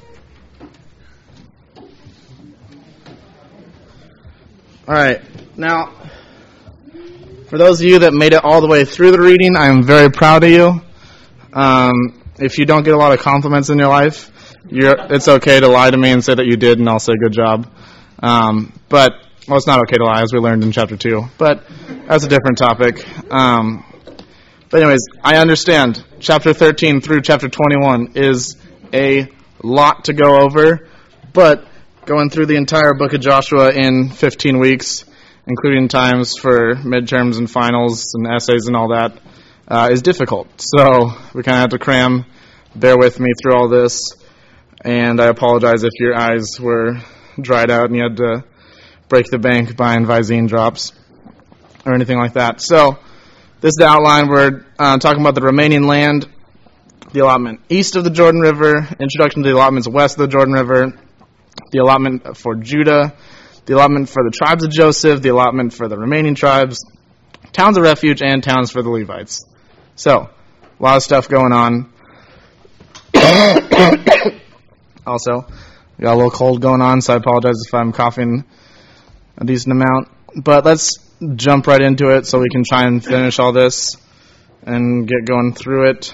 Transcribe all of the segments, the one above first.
All right. Now, for those of you that made it all the way through the reading, I am very proud of you. If you don't get a lot of compliments in your life, it's okay to lie to me and say that you did, and I'll say good job. But it's not okay to lie, as we learned in chapter 2. But that's a different topic. But anyways, I understand chapter 13 through chapter 21 is a lot to go over, but going through the entire book of Joshua in 15 weeks, including times for midterms and finals and essays and all that, is difficult. So we kind of have to cram, bear with me through all this, and I apologize if your eyes were dried out and you had to break the bank buying Visine drops or anything like that. So this is the outline. We're talking about the remaining land, the allotment east of the Jordan River, introduction to the allotments west of the Jordan River, the allotment for Judah, the allotment for the tribes of Joseph, the allotment for the remaining tribes, towns of refuge, and towns for the Levites. So, a lot of stuff going on. Also, we got a little cold going on, so I apologize if I'm coughing a decent amount. But let's jump right into it so we can try and finish all this and get going through it.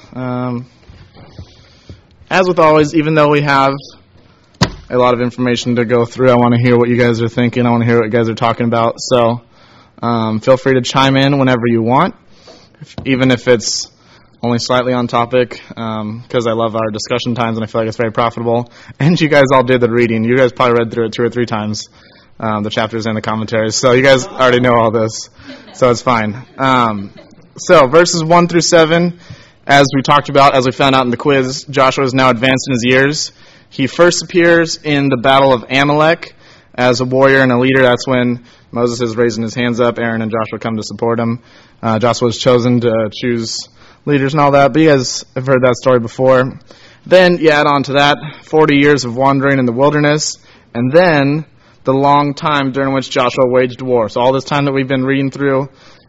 As with always, even though we have a lot of information to go through, I want to hear what you guys are thinking. I want to hear what you guys are talking about. So feel free to chime in whenever you want, even if it's only slightly on topic, because I love our discussion times and I feel like it's very profitable. And you guys all did the reading. You guys probably read through it 2 or 3 times, the chapters and the commentaries. So you guys already know all this, so it's fine. So verses 1 through 7, as we talked about, as we found out in the quiz, Joshua is now advanced in his years. He first appears in the Battle of Amalek as a warrior and a leader. That's when Moses is raising his hands up. Aaron and Joshua come to support him. Joshua was chosen to choose leaders and all that, but you guys have heard that story before. Then you add on to that 40 years of wandering in the wilderness, and then the long time during which Joshua waged war. So all this time that we've been reading through,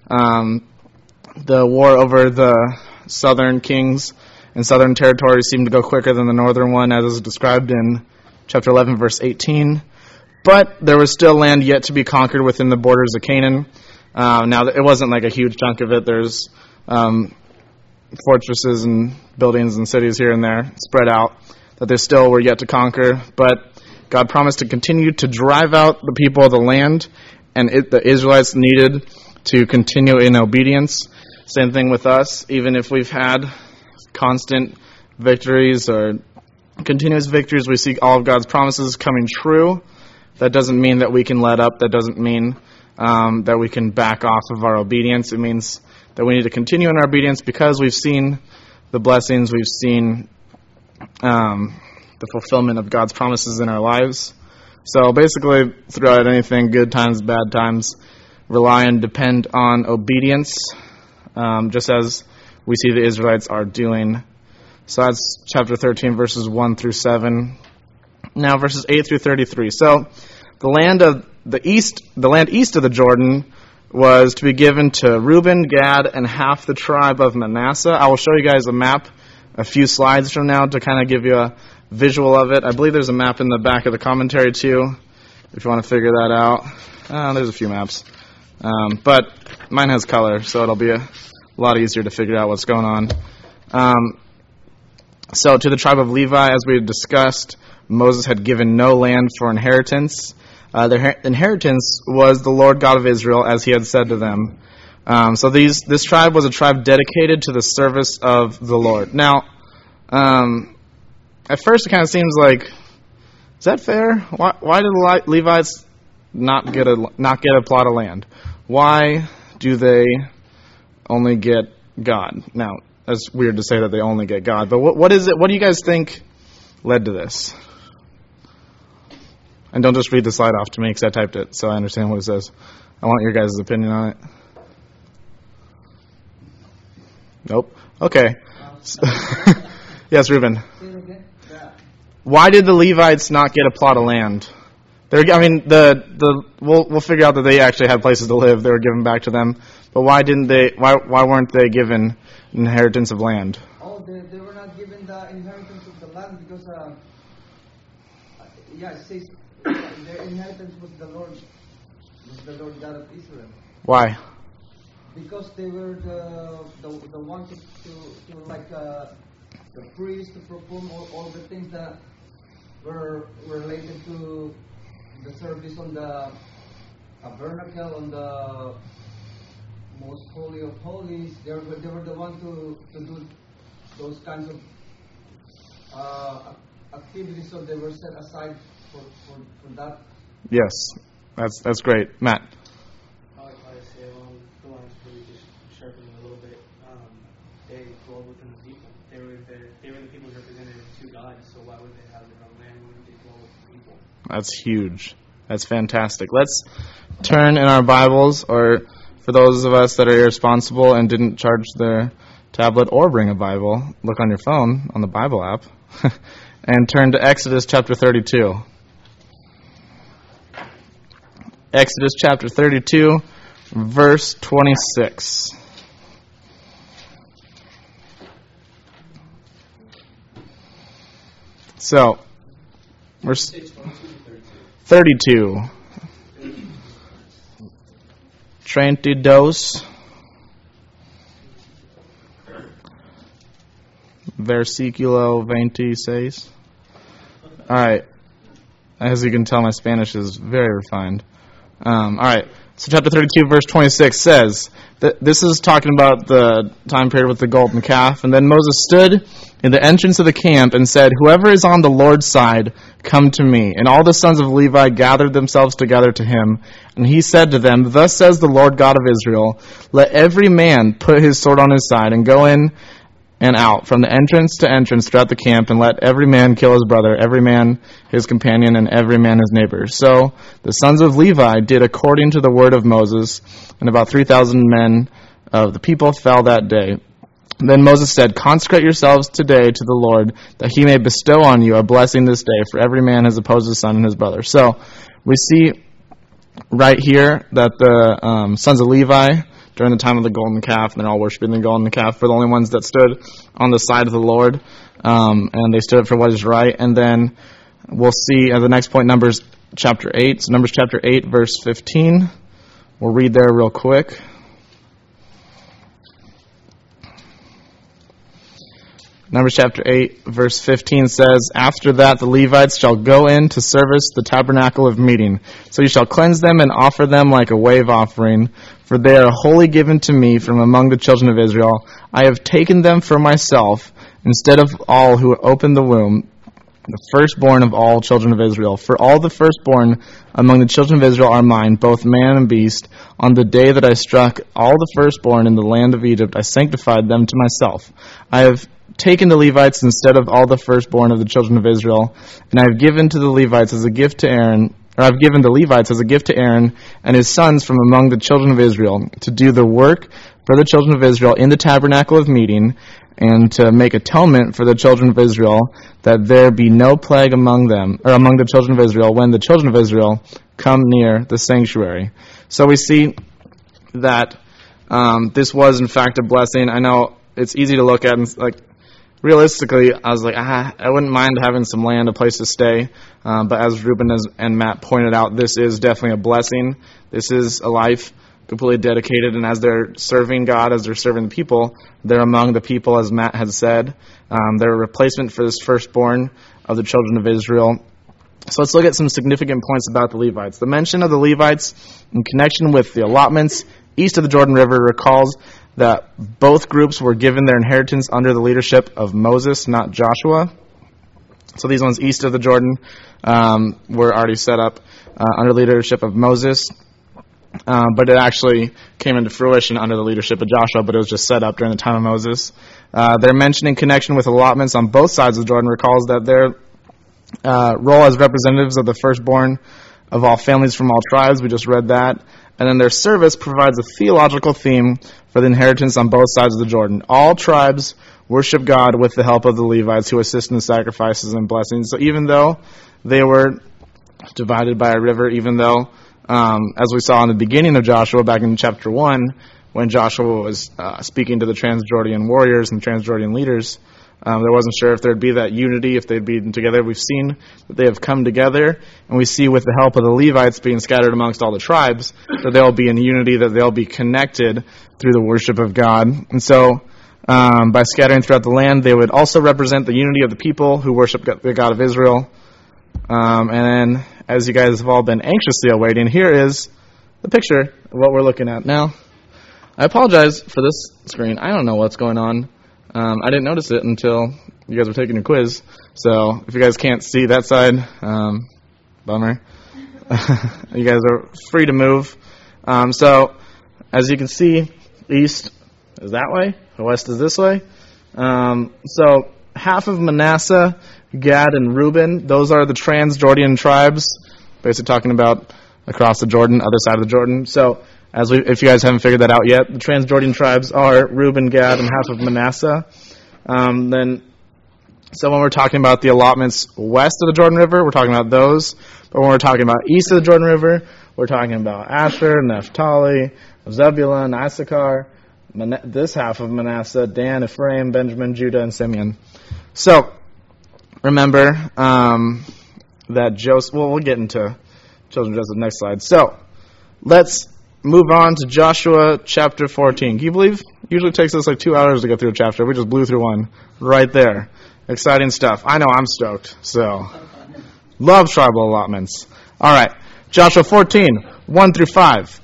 the war over the southern kings and southern territories seemed to go quicker than the northern one, as is described in chapter 11, verse 18. But there was still land yet to be conquered within the borders of Canaan. Now, it wasn't like a huge chunk of it. There's fortresses and buildings and cities here and there spread out that they still were yet to conquer. But God promised to continue to drive out the people of the land, and the Israelites needed to continue in obedience. Same thing with us. Even if we've had constant victories or continuous victories, we see all of God's promises coming true. That doesn't mean that we can let up. That doesn't mean that we can back off of our obedience. It means that we need to continue in our obedience because we've seen the blessings, we've seen the fulfillment of God's promises in our lives. So basically, throughout anything, good times, bad times, rely and depend on obedience, just as we see the Israelites are doing. So that's chapter 13, verses 1 through 7. Now, verses 8 through 33. So the land east of the Jordan was to be given to Reuben, Gad, and half the tribe of Manasseh. I will show you guys a map a few slides from now to kind of give you a visual of it. I believe there's a map in the back of the commentary too, if you want to figure that out. There's a few maps. But mine has color, so it'll be a lot easier to figure out what's going on. So to the tribe of Levi, as we discussed, Moses had given no land for inheritance. Their inheritance was the Lord God of Israel, as he had said to them. So this tribe was a tribe dedicated to the service of the Lord. Now, at first it kind of seems like, is that fair? Why did the Levites not get a plot of land? Why do they only get God? Now, that's weird to say that they only get God, but what is it? What do you guys think led to this? And don't just read the slide off to me because I typed it, so I understand what it says. I want your guys' opinion on it. Nope. Okay. Yes, Reuben. Why did the Levites not get a plot of land? We'll figure out that they actually had places to live. They were given back to them. But why didn't they? Why weren't they given inheritance of land? They were not given the inheritance of the land because Yeah, it says their inheritance was the Lord God of Israel. Why? Because they were the ones to like the priests to perform all the things that were related to the service on the tabernacle, on the most holy of holies. They were the ones to do those kinds of activities, so they were set aside for that. Yes, that's great. Matt? I say along the lines really just sharpening a little bit. They dwell within the people. They were the people represented to God, so why would they have their own land? Why would they dwell with the people? That's huge. That's fantastic. Let's turn in our Bibles, or for those of us that are irresponsible and didn't charge their tablet or bring a Bible, look on your phone on the Bible app and turn to Exodus chapter 32. Exodus chapter 32, verse 26. So, we're 32. 32. Versículo 26. All right. As you can tell, my Spanish is very refined. All right. So chapter 32, verse 26 says, this is talking about the time period with the golden calf. And then Moses stood in the entrance of the camp and said, "Whoever is on the Lord's side, come to me." And all the sons of Levi gathered themselves together to him. And he said to them, "Thus says the Lord God of Israel, let every man put his sword on his side and go in and out from the entrance to entrance throughout the camp, and let every man kill his brother, every man his companion, and every man his neighbor." So the sons of Levi did according to the word of Moses, and about 3,000 men of the people fell that day. Then Moses said, "Consecrate yourselves today to the Lord, that he may bestow on you a blessing this day, for every man has opposed his son and his brother." So we see right here that the sons of Levi, during the time of the golden calf, and they're all worshiping the golden calf, were the only ones that stood on the side of the Lord, and they stood up for what is right. And then we'll see at the next point, Numbers chapter 8. So Numbers chapter 8, verse 15. We'll read there real quick. Numbers chapter 8, verse 15 says, "After that the Levites shall go in to service the tabernacle of meeting. So you shall cleanse them and offer them like a wave offering, for they are wholly given to me from among the children of Israel. I have taken them for myself, instead of all who opened the womb, the firstborn of all children of Israel. For all the firstborn among the children of Israel are mine, both man and beast. On the day that I struck all the firstborn in the land of Egypt, I sanctified them to myself. I have taken the Levites instead of all the firstborn of the children of Israel, and I have given to the Levites as a gift to Aaron, or I've given the Levites as a gift to Aaron and his sons from among the children of Israel, to do the work for the children of Israel in the tabernacle of meeting, and to make atonement for the children of Israel, that there be no plague among them, or among the children of Israel, when the children of Israel come near the sanctuary." So we see that this was in fact a blessing. I know it's easy to look at and like, realistically, I was like, I wouldn't mind having some land, a place to stay. But as Ruben and Matt pointed out, this is definitely a blessing. This is a life completely dedicated, and as they're serving God, as they're serving the people, they're among the people, as Matt had said. They're a replacement for this firstborn of the children of Israel. So let's look at some significant points about the Levites. The mention of the Levites in connection with the allotments east of the Jordan River recalls that both groups were given their inheritance under the leadership of Moses, not Joshua. So these ones east of the Jordan were already set up under the leadership of Moses. But it actually came into fruition under the leadership of Joshua, but it was just set up during the time of Moses. Their mention in connection with allotments on both sides of the Jordan recalls that their role as representatives of the firstborn of all families from all tribes. We just read that. And then their service provides a theological theme for the inheritance on both sides of the Jordan. All tribes worship God with the help of the Levites, who assist in the sacrifices and blessings. So even though they were divided by a river, even though, as we saw in the beginning of Joshua, back in chapter 1, when Joshua was speaking to the Transjordan warriors and Transjordan leaders, They wasn't sure if there'd be that unity, if they'd be together. We've seen that they have come together, and we see with the help of the Levites being scattered amongst all the tribes, that they'll be in unity, that they'll be connected through the worship of God. And so, by scattering throughout the land, they would also represent the unity of the people who worship the God of Israel. And then, as you guys have all been anxiously awaiting, here is the picture of what we're looking at now. I apologize for this screen. I don't know what's going on. I didn't notice it until you guys were taking your quiz. So if you guys can't see that side, bummer. You guys are free to move. So as you can see, east is that way, west is this way. So half of Manasseh, Gad, and Reuben, those are the Transjordan tribes, basically talking about across the Jordan, other side of the Jordan. So if you guys haven't figured that out yet, the Transjordan tribes are Reuben, Gad, and half of Manasseh. So when we're talking about the allotments west of the Jordan River, we're talking about those. But when we're talking about east of the Jordan River, we're talking about Asher, Naphtali, Zebulun, Issachar, this half of Manasseh, Dan, Ephraim, Benjamin, Judah, and Simeon. So remember that Joseph. Well, we'll get into children of Joseph next slide. So let's move on to Joshua chapter 14. Can you believe? It usually takes us like 2 hours to go through a chapter. We just blew through one right there. Exciting stuff. I know I'm stoked. So, love tribal allotments. All right. Joshua 14, 1 through 5.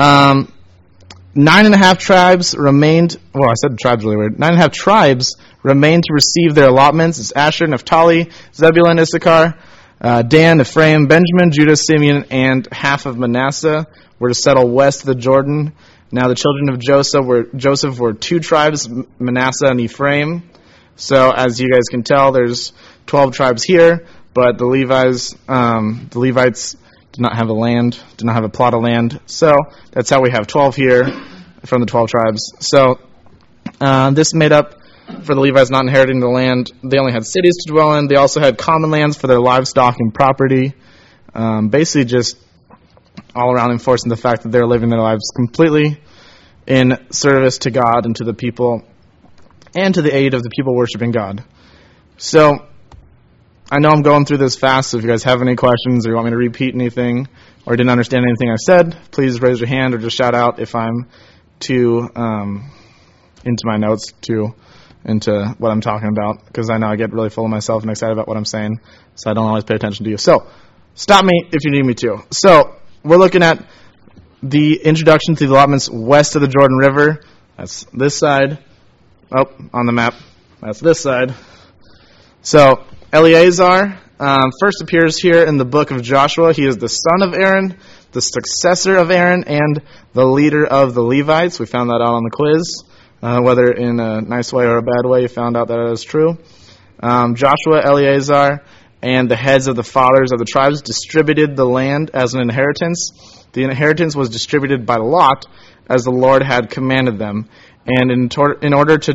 9.5 tribes remained. Well, I said tribes really weird. 9.5 tribes remained to receive their allotments. It's Asher, Naphtali, Zebulun, Issachar, Dan, Ephraim, Benjamin, Judah, Simeon, and half of Manasseh were to settle west of the Jordan. Now the children of Joseph were 2 tribes, Manasseh and Ephraim. So as you guys can tell, there's 12 tribes here, but the Levites did not have a plot of land. So that's how we have 12 here from the 12 tribes. So this made up for the Levites not inheriting the land. They only had cities to dwell in. They also had common lands for their livestock and property. Basically just all around enforcing the fact that they're living their lives completely in service to God and to the people and to the aid of the people worshiping God. So I know I'm going through this fast, so if you guys have any questions or you want me to repeat anything or didn't understand anything I said, please raise your hand or just shout out if I'm too into my notes, into what I'm talking about, because I know I get really full of myself and excited about what I'm saying, so I don't always pay attention to you. So stop me if you need me to. So we're looking at the introduction to the allotments west of the Jordan River. That's this side. Oh, on the map. That's this side. So Eleazar first appears here in the book of Joshua. He is the son of Aaron, the successor of Aaron, and the leader of the Levites. We found that out on the quiz. Whether in a nice way or a bad way, you found out that it is true. Joshua, Eleazar, and the heads of the fathers of the tribes distributed the land as an inheritance. The inheritance was distributed by lot, as the Lord had commanded them. And in order to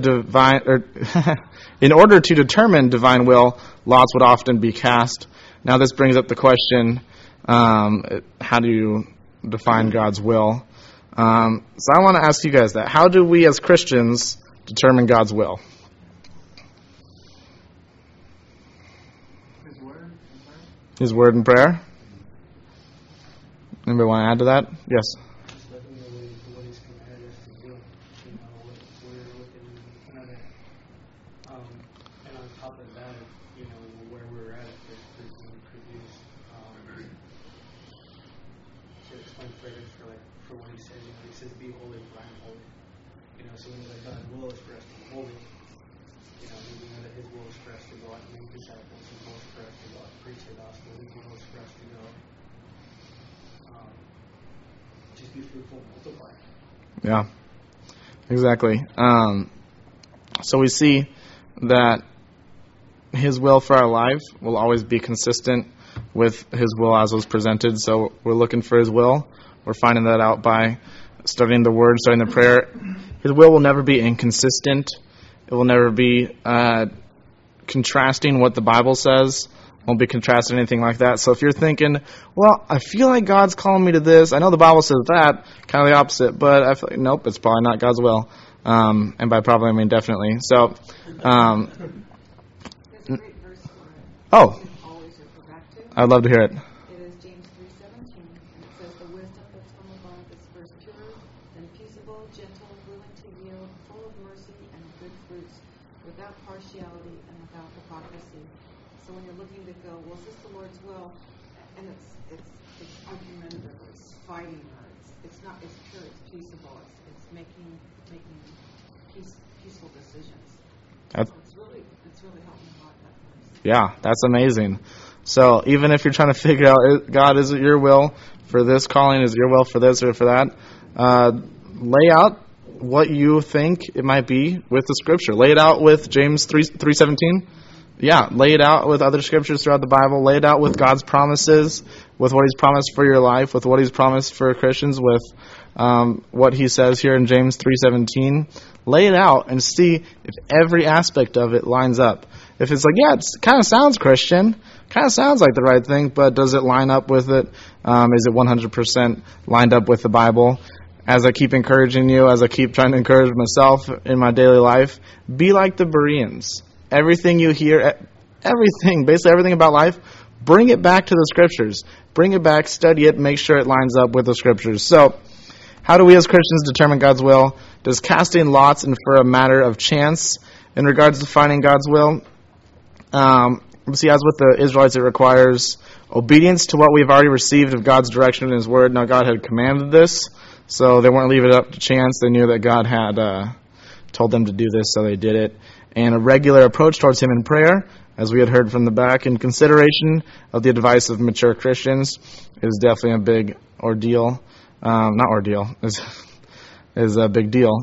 determine divine will, lots would often be cast. Now this brings up the question, how do you define God's will? So I want to ask you guys that. How do we as Christians determine God's will? His word and prayer. Anybody want to add to that? Yes. Just let them know what He's commanded us to do. What we're looking at it. And on top of that, where we're at, there's being produced. To explain further for what He says, He says, "Be holy, for I am holy." So we know that God's will is for us to be holy. We know that His will is for us to go out and make disciples. His will is for us to go out and preach the gospel. His will is for us to go just be fruitful, multiply. Yeah, exactly. So we see that His will for our life will always be consistent with His will as was presented. So we're looking for His will. We're finding that out by studying the Word, studying the prayer. His will never be inconsistent. It will never be contrasting what the Bible says. Won't be contrasting anything like that. So if you're thinking, well, I feel like God's calling me to this. I know the Bible says that, kind of the opposite, but I feel like, nope, it's probably not God's will. And by probably, I mean definitely. So, There's a great verse for it. oh, You can always refer back to. I'd love to hear it. It is James 3:17, and it says, "The wisdom that's from above is first pure, then peaceable, gentle, willing to yield, full of mercy and good fruits, without partiality and without hypocrisy." So when you're looking to go, well, is this the Lord's will? And it's argumentative, it's fighting, or it's not, it's pure, it's peaceable, it's making peaceful decisions. That's- So it's really helping a lot, that verse. Yeah, that's amazing. So even if you're trying to figure out, God, is it your will for this calling? Is it your will for this or for that? Lay out what you think it might be with the Scripture. Lay it out with James 3:17. Yeah, lay it out with other scriptures throughout the Bible. Lay it out with God's promises, with what He's promised for your life, with what He's promised for Christians, with what He says here in James 3:17. Lay it out and see if every aspect of it lines up. If it's like, yeah, it kind of sounds Christian, kind of sounds like the right thing, but does it line up with it? Is it 100% lined up with the Bible? As I keep encouraging you, as I keep trying to encourage myself in my daily life, be like the Bereans. Everything you hear, basically everything about life, bring it back to the Scriptures. Bring it back, study it, make sure it lines up with the Scriptures. So, how do we as Christians determine God's will? Does casting lots infer a matter of chance in regards to finding God's will? See, as with the Israelites, it requires obedience to what we've already received of God's direction in His Word. Now, God had commanded this, so they weren't leaving it up to chance. They knew that God had told them to do this, so they did it. And a regular approach towards Him in prayer, as we had heard from the back, in consideration of the advice of mature Christians, is definitely a big ordeal. Not ordeal, is a big deal.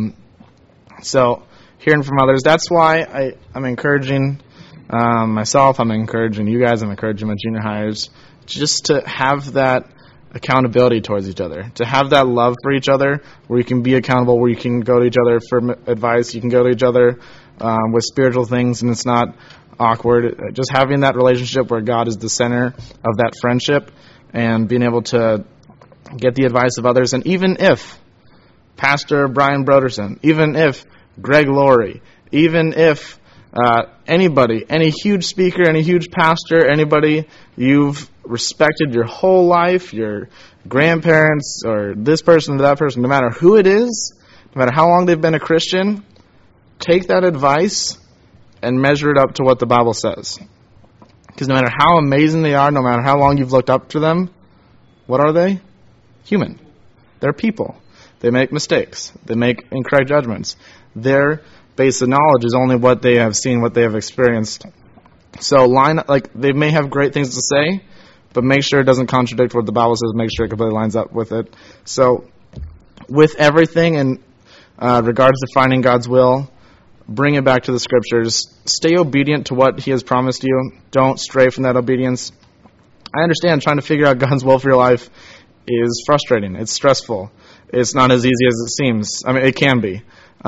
So, hearing from others, that's why I'm encouraging myself, I'm encouraging you guys, I'm encouraging my junior hires, just to have that accountability towards each other, to have that love for each other, where you can be accountable, where you can go to each other for advice, you can go to each other with spiritual things, and it's not awkward. Just having that relationship where God is the center of that friendship, and being able to get the advice of others. And even if Pastor Brian Broderson, even if Greg Laurie, even if anybody, any huge speaker, any huge pastor, anybody you've respected your whole life, your grandparents, or this person or that person, no matter who it is, no matter how long they've been a Christian, take that advice and measure it up to what the Bible says. Because no matter how amazing they are, no matter how long you've looked up to them, what are they? Human. They're people. They make mistakes. They make incorrect judgments. Their base of knowledge is only what they have seen, what they have experienced. So they may have great things to say, but make sure it doesn't contradict what the Bible says. Make sure it completely lines up with it. So with everything in regards to finding God's will, bring it back to the Scriptures. Stay obedient to what He has promised you. Don't stray from that obedience. I understand trying to figure out God's will for your life is frustrating. It's stressful. It's not as easy as it seems. I mean, it can be.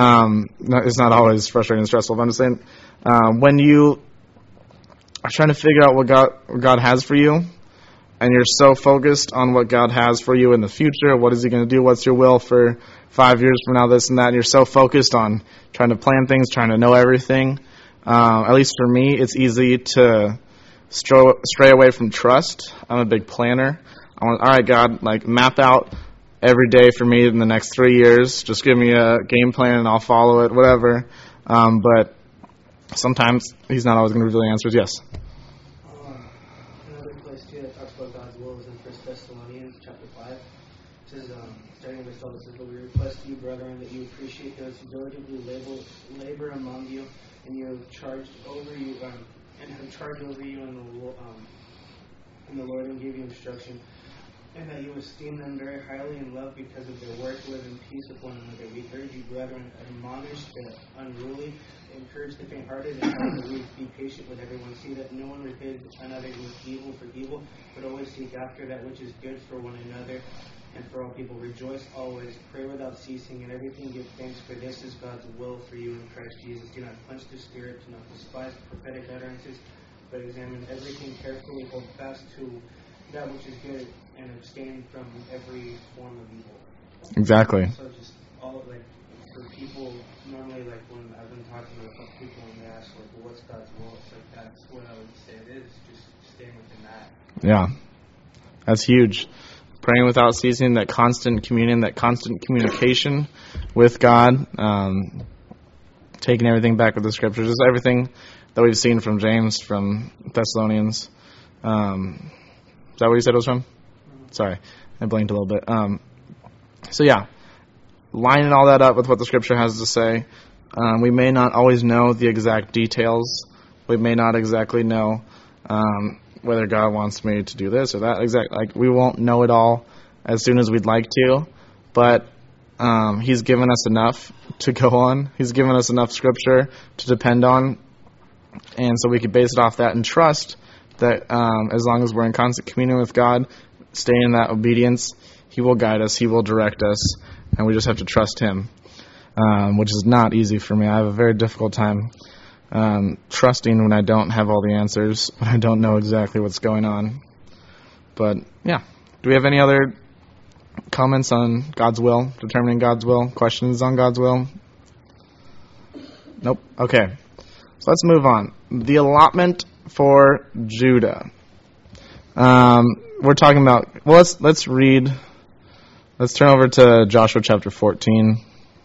It's not always frustrating and stressful, but I'm just saying, when you are trying to figure out what God has for you, and you're so focused on what God has for you in the future, what is He going to do, what's your will for 5 years from now, this and that, and you're so focused on trying to plan things, trying to know everything, at least for me, it's easy to stray away from trust. I'm a big planner. I want, all right, God, map out every day for me in the next 3 years. Just give me a game plan and I'll follow it, whatever. But sometimes He's not always going to reveal the answers. Yes? Another place, too, that talks about God's will is in 1 Thessalonians chapter 5. It says, starting with 12, it says, "But we request you, brethren, that you appreciate those who diligently labor among you, and you have charged over you, in the Lord and give you instruction, and that you esteem them very highly in love because of their work. Live in peace with one another. We urge you, brethren, admonish the unruly, encourage the faint-hearted, and help the weak. Be patient with everyone. See that no one repays another with evil for evil, but always seek after that which is good for one another and for all people. Rejoice always. Pray without ceasing. In everything give thanks, for this is God's will for you in Christ Jesus. Do not quench the Spirit. Do not despise prophetic utterances, but examine everything carefully. Hold fast to that which is good, and abstain from every form of evil." Exactly. So just all for people, normally, like, when I've been talking to a couple people and they ask, like, well, what's God's will? It's like, that's what I would say it is, just staying within that. Yeah, that's huge. Praying without ceasing, that constant communion, that constant communication with God, taking everything back with the Scriptures, just everything that we've seen from James, from Thessalonians. Is that what you said it was from? Sorry, I blinked a little bit. So yeah, lining all that up with what the Scripture has to say. We may not always know the exact details. We may not exactly know whether God wants me to do this or that. We won't know it all as soon as we'd like to, but He's given us enough to go on. He's given us enough Scripture to depend on, and so we can base it off that and trust that as long as we're in constant communion with God, staying in that obedience, He will guide us, He will direct us, and we just have to trust Him, which is not easy for me. I have a very difficult time trusting when I don't have all the answers, when I don't know exactly what's going on. But, yeah. Do we have any other comments on God's will, determining God's will, questions on God's will? Nope. Okay. So let's move on. The allotment for Judah. We're talking about, well, let's read, let's turn over to Joshua chapter 14.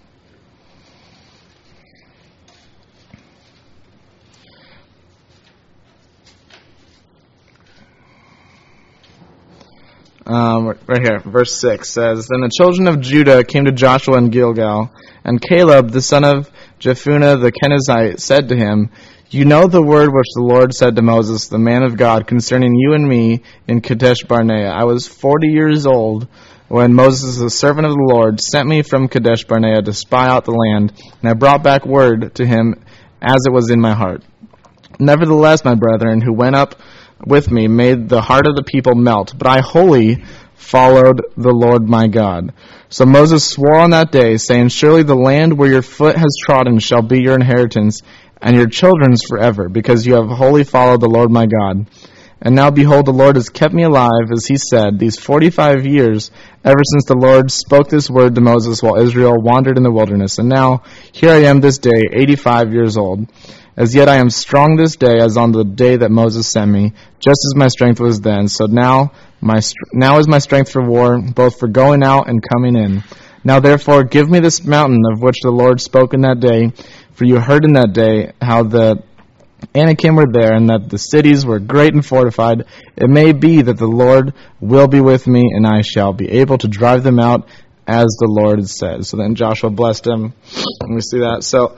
Right here, verse 6 says, Then the children of Judah came to Joshua in Gilgal, and Caleb, the son of Jephunneh the Kenizzite, said to him, You know the word which the Lord said to Moses, the man of God, concerning you and me in Kadesh Barnea. I was 40 years old when Moses, the servant of the Lord, sent me from Kadesh Barnea to spy out the land, and I brought back word to him as it was in my heart. Nevertheless, my brethren, who went up with me, made the heart of the people melt, but I wholly followed the Lord my God. So Moses swore on that day, saying, Surely the land where your foot has trodden shall be your inheritance, and your children's forever, because you have wholly followed the Lord my God. And now behold, the Lord has kept me alive, as he said, these 45 years, ever since the Lord spoke this word to Moses while Israel wandered in the wilderness. And now, here I am this day, 85 years old. As yet I am strong this day, as on the day that Moses sent me, just as my strength was then. So now is my strength for war, both for going out and coming in. Now therefore give me this mountain of which the Lord spoke in that day, for you heard in that day how the Anakim were there, and that the cities were great and fortified. It may be that the Lord will be with me, and I shall be able to drive them out, as the Lord said. So then Joshua blessed him, and we see that. So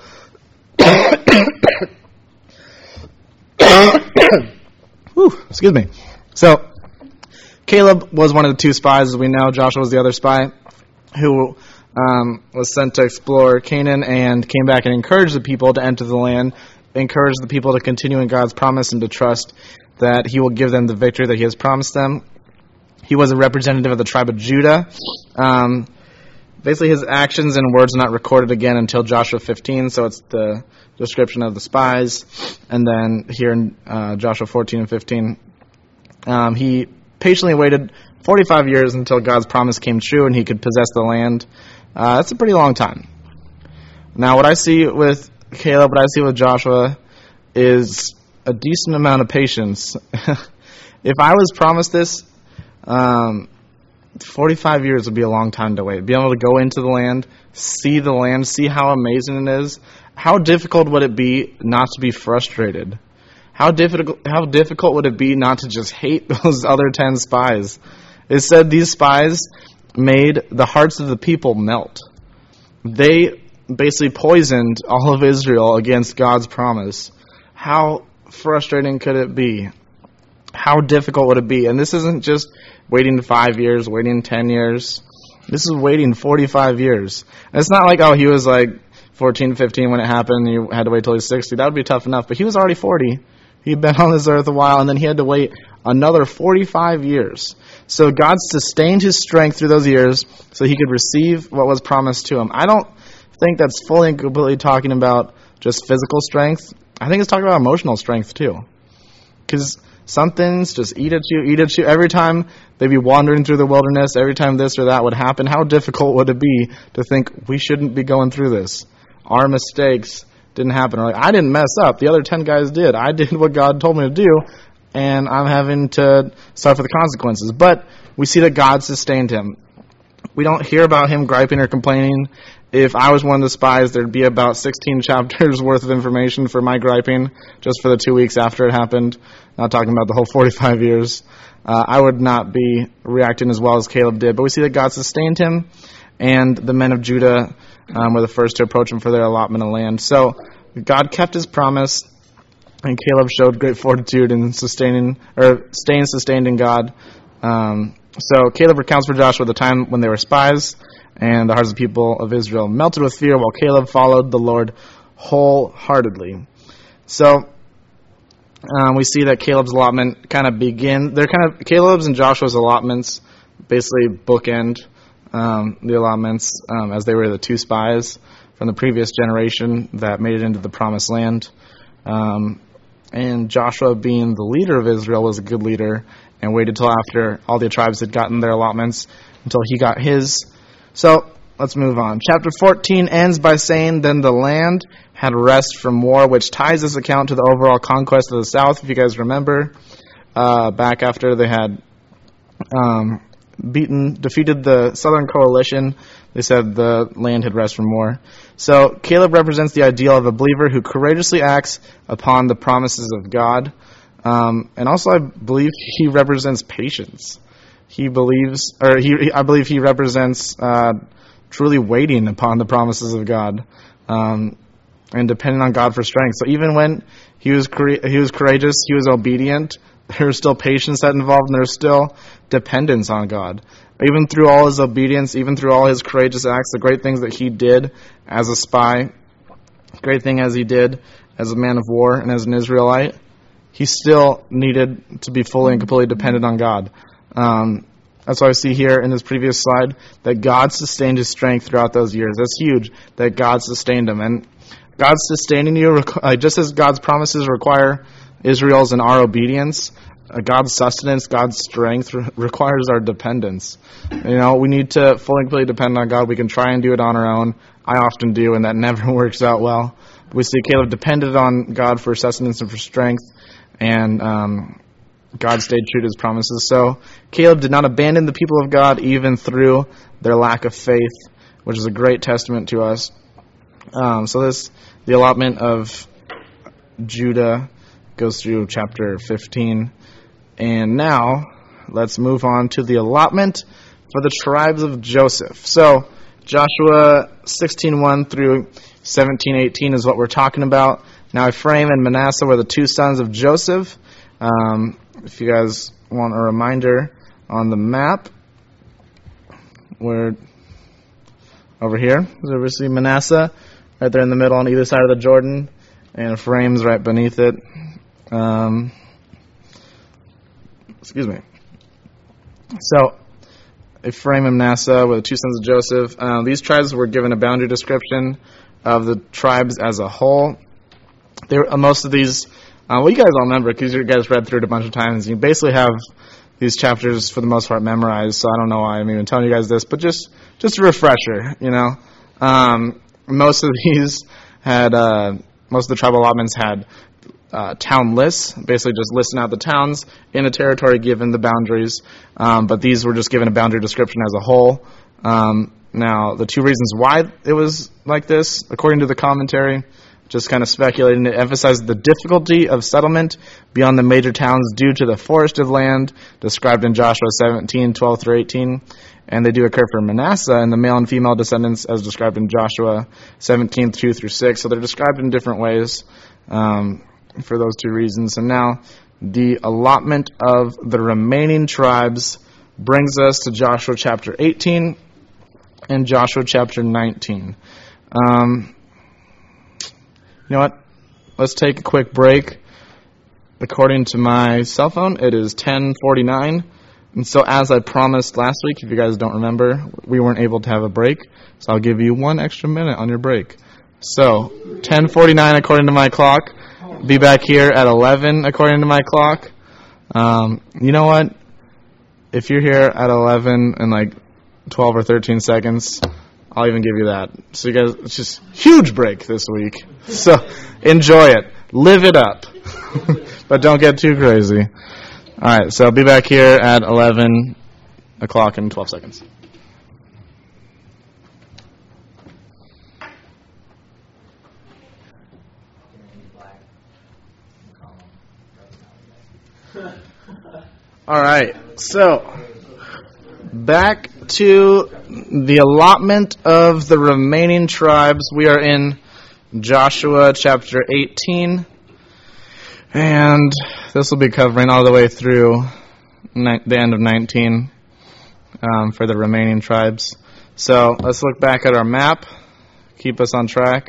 excuse me. So Caleb was one of the two spies, as we know. Joshua was the other spy who was sent to explore Canaan and came back and encouraged the people to enter the land, encouraged the people to continue in God's promise and to trust that He will give them the victory that He has promised them. He was a representative of the tribe of Judah. Basically, his actions and words are not recorded again until Joshua 15, so it's the description of the spies. And then here in Joshua 14 and 15, he patiently waited 45 years until God's promise came true and he could possess the land. That's a pretty long time. Now, what I see with Caleb, what I see with Joshua, is a decent amount of patience. If I was promised this, 45 years would be a long time to wait. Be able to go into the land, see how amazing it is. How difficult would it be not to be frustrated? How difficult would it be not to just hate those other 10 spies? It said these spies made the hearts of the people melt. They basically poisoned all of Israel against God's promise. How frustrating could it be? How difficult would it be? And this isn't just waiting 5 years, waiting 10 years. This is waiting 45 years. And it's not like, he was like 14, 15 when it happened, and you had to wait till he was 60. That would be tough enough. But he was already 40. He'd been on this earth a while, and then he had to wait another 45 years. So God sustained his strength through those years so he could receive what was promised to him. I don't think that's fully and completely talking about just physical strength. I think it's talking about emotional strength too. because some things just eat at you. Every time they'd be wandering through the wilderness, every time this or that would happen, how difficult would it be to think we shouldn't be going through this? Our mistakes didn't happen. Or like, I didn't mess up. The other 10 guys did. I did what God told me to do, and I'm having to suffer the consequences. But we see that God sustained him. We don't hear about him griping or complaining. If I was one of the spies, there'd be about 16 chapters worth of information for my griping just for the 2 weeks after it happened. Not talking about the whole 45 years. I would not be reacting as well as Caleb did. But we see that God sustained him, and the men of Judah were the first to approach him for their allotment of land. So God kept his promise, and Caleb showed great fortitude in staying sustained in God. So Caleb recounts for Joshua the time when they were spies, and the hearts of the people of Israel melted with fear while Caleb followed the Lord wholeheartedly. So we see that Caleb's allotment kind of Caleb's and Joshua's allotments basically bookend the allotments as they were the two spies from the previous generation that made it into the promised land. And Joshua, being the leader of Israel, was a good leader and waited till after all the tribes had gotten their allotments until he got his. So let's move on. Chapter 14 ends by saying, "Then the land had rest from war," which ties this account to the overall conquest of the south. If you guys remember, back after they had defeated the southern coalition, they said the land had rest from war. So Caleb represents the ideal of a believer who courageously acts upon the promises of God. And also I believe he represents patience. I believe he represents truly waiting upon the promises of God, and depending on God for strength. So even when he was courageous, he was obedient, there was still patience that involved, and there was still dependence on God. Even through all his obedience, even through all his courageous acts, the great things that he did as a spy, great thing as he did as a man of war and as an Israelite, he still needed to be fully and completely dependent on God. That's why I see here in this previous slide that God sustained his strength throughout those years. That's huge, that God sustained him. And God's sustaining you, just as God's promises require Israel's and our obedience, God's sustenance, God's strength requires our dependence. We need to fully and completely depend on God. We can try and do it on our own. I often do, and that never works out well. But we see Caleb depended on God for sustenance and for strength, and God stayed true to his promises. So Caleb did not abandon the people of God even through their lack of faith, which is a great testament to us. The allotment of Judah goes through chapter 15. And now let's move on to the allotment for the tribes of Joseph. So Joshua 16:1 through 17:18 is what we're talking about. Now Ephraim and Manasseh were the two sons of Joseph. If you guys want a reminder on the map, we're over here. So we see Manasseh right there in the middle on either side of the Jordan, and Ephraim's right beneath it. So Ephraim and Manasseh were the two sons of Joseph. These tribes were given a boundary description of the tribes as a whole. Most of these, you guys all remember because you guys read through it a bunch of times. You basically have these chapters for the most part memorized, so I don't know why I'm even telling you guys this, but just a refresher, Most of these had, most of the tribal allotments had town lists, basically just listing out the towns in a territory given the boundaries, but these were just given a boundary description as a whole. Now, the two reasons why it was like this, according to the commentary, just kind of speculating, it emphasized the difficulty of settlement beyond the major towns due to the forested land described in Joshua 17:12 through 18, and they do occur for Manasseh and the male and female descendants as described in Joshua 17:2 through 6, so they're described in different ways for those two reasons. And now the allotment of the remaining tribes brings us to Joshua chapter 18 and Joshua chapter 19. You know what? Let's take a quick break. According to my cell phone, it is 10:49. And so as I promised last week, if you guys don't remember, we weren't able to have a break. So I'll give you 1 extra minute on your break. So 10:49 according to my clock. be back here at 11 according to my clock. You know what? If you're here at 11 in like 12 or 13 seconds, I'll even give you that. So you guys, it's just huge break this week. So enjoy it. Live it up. But don't get too crazy. All right, so I'll be back here at 11 o'clock in 12 seconds. All right, so back to the allotment of the remaining tribes. We are in Joshua chapter 18, and this will be covering all the way through the end of 19 for the remaining tribes. So let's look back at our map, keep us on track.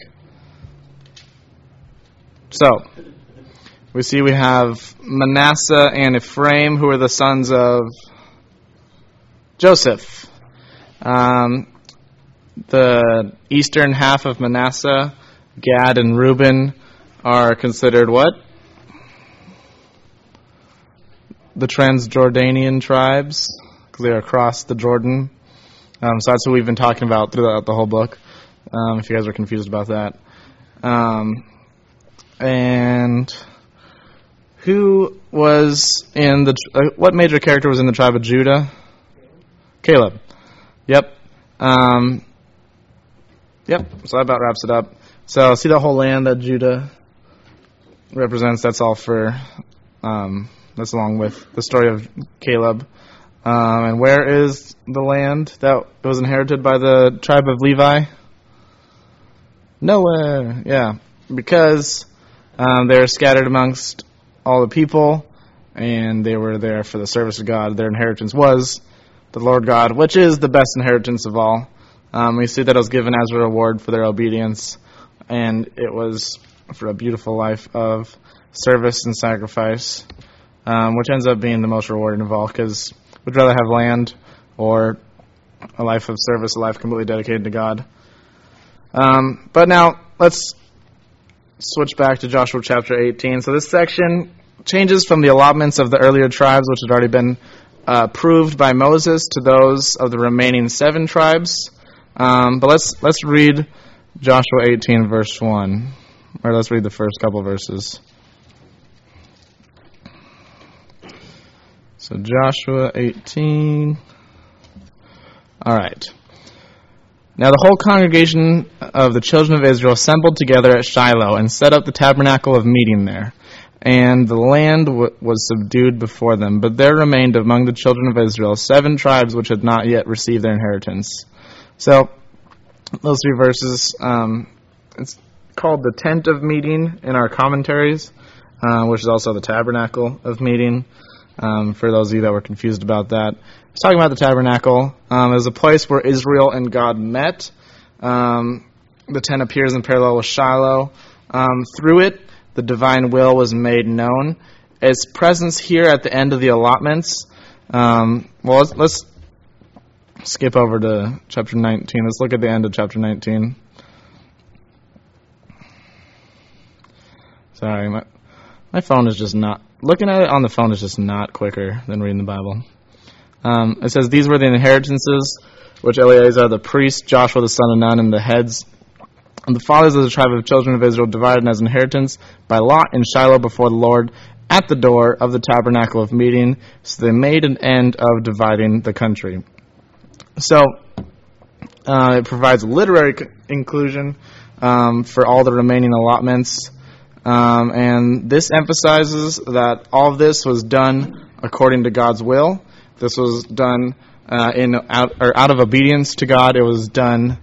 So we see we have Manasseh and Ephraim, who are the sons of Joseph. The eastern half of Manasseh, Gad and Reuben, are considered what? The Transjordanian tribes, because they are across the Jordan. So that's what we've been talking about throughout the whole book, if you guys are confused about that. And who was in the... what major character was in the tribe of Judah? Caleb. Yep. Yep, so that about wraps it up. So see the whole land that Judah represents? That's all for... that's along with the story of Caleb. And where is the land that was inherited by the tribe of Levi? Nowhere. Yeah, because they're scattered amongst all the people, and they were there for the service of God. Their inheritance was the Lord God, which is the best inheritance of all. We see that it was given as a reward for their obedience, and it was for a beautiful life of service and sacrifice, which ends up being the most rewarding of all, because we'd rather have land or a life of service, a life completely dedicated to God. But now, let's switch back to Joshua chapter 18. So this section changes from the allotments of the earlier tribes, which had already been approved by Moses, to those of the remaining 7 tribes. But let's read Joshua 18, verse 1. Or let's read the first couple verses. So Joshua 18. All right. Now the whole congregation of the children of Israel assembled together at Shiloh and set up the tabernacle of meeting there. And the land was subdued before them. But there remained among the children of Israel 7 tribes which had not yet received their inheritance. So those 3 verses, it's called the tent of meeting in our commentaries, which is also the tabernacle of meeting. For those of you that were confused about that. It's talking about the tabernacle. It was a place where Israel and God met. The tent appears in parallel with Shiloh. Through it, the divine will was made known. Its presence here at the end of the allotments. Let's skip over to chapter 19. Let's look at the end of chapter 19. Sorry, my phone is just not... Looking at it on the phone is just not quicker than reading the Bible. It says, these were the inheritances which Eleazar the priest, Joshua the son of Nun, and the heads and the fathers of the tribe of children of Israel divided as inheritance by lot in Shiloh before the Lord at the door of the tabernacle of meeting. So they made an end of dividing the country. So it provides literary inclusion for all the remaining allotments. And this emphasizes that all of this was done according to God's will. This was done out of obedience to God. It was done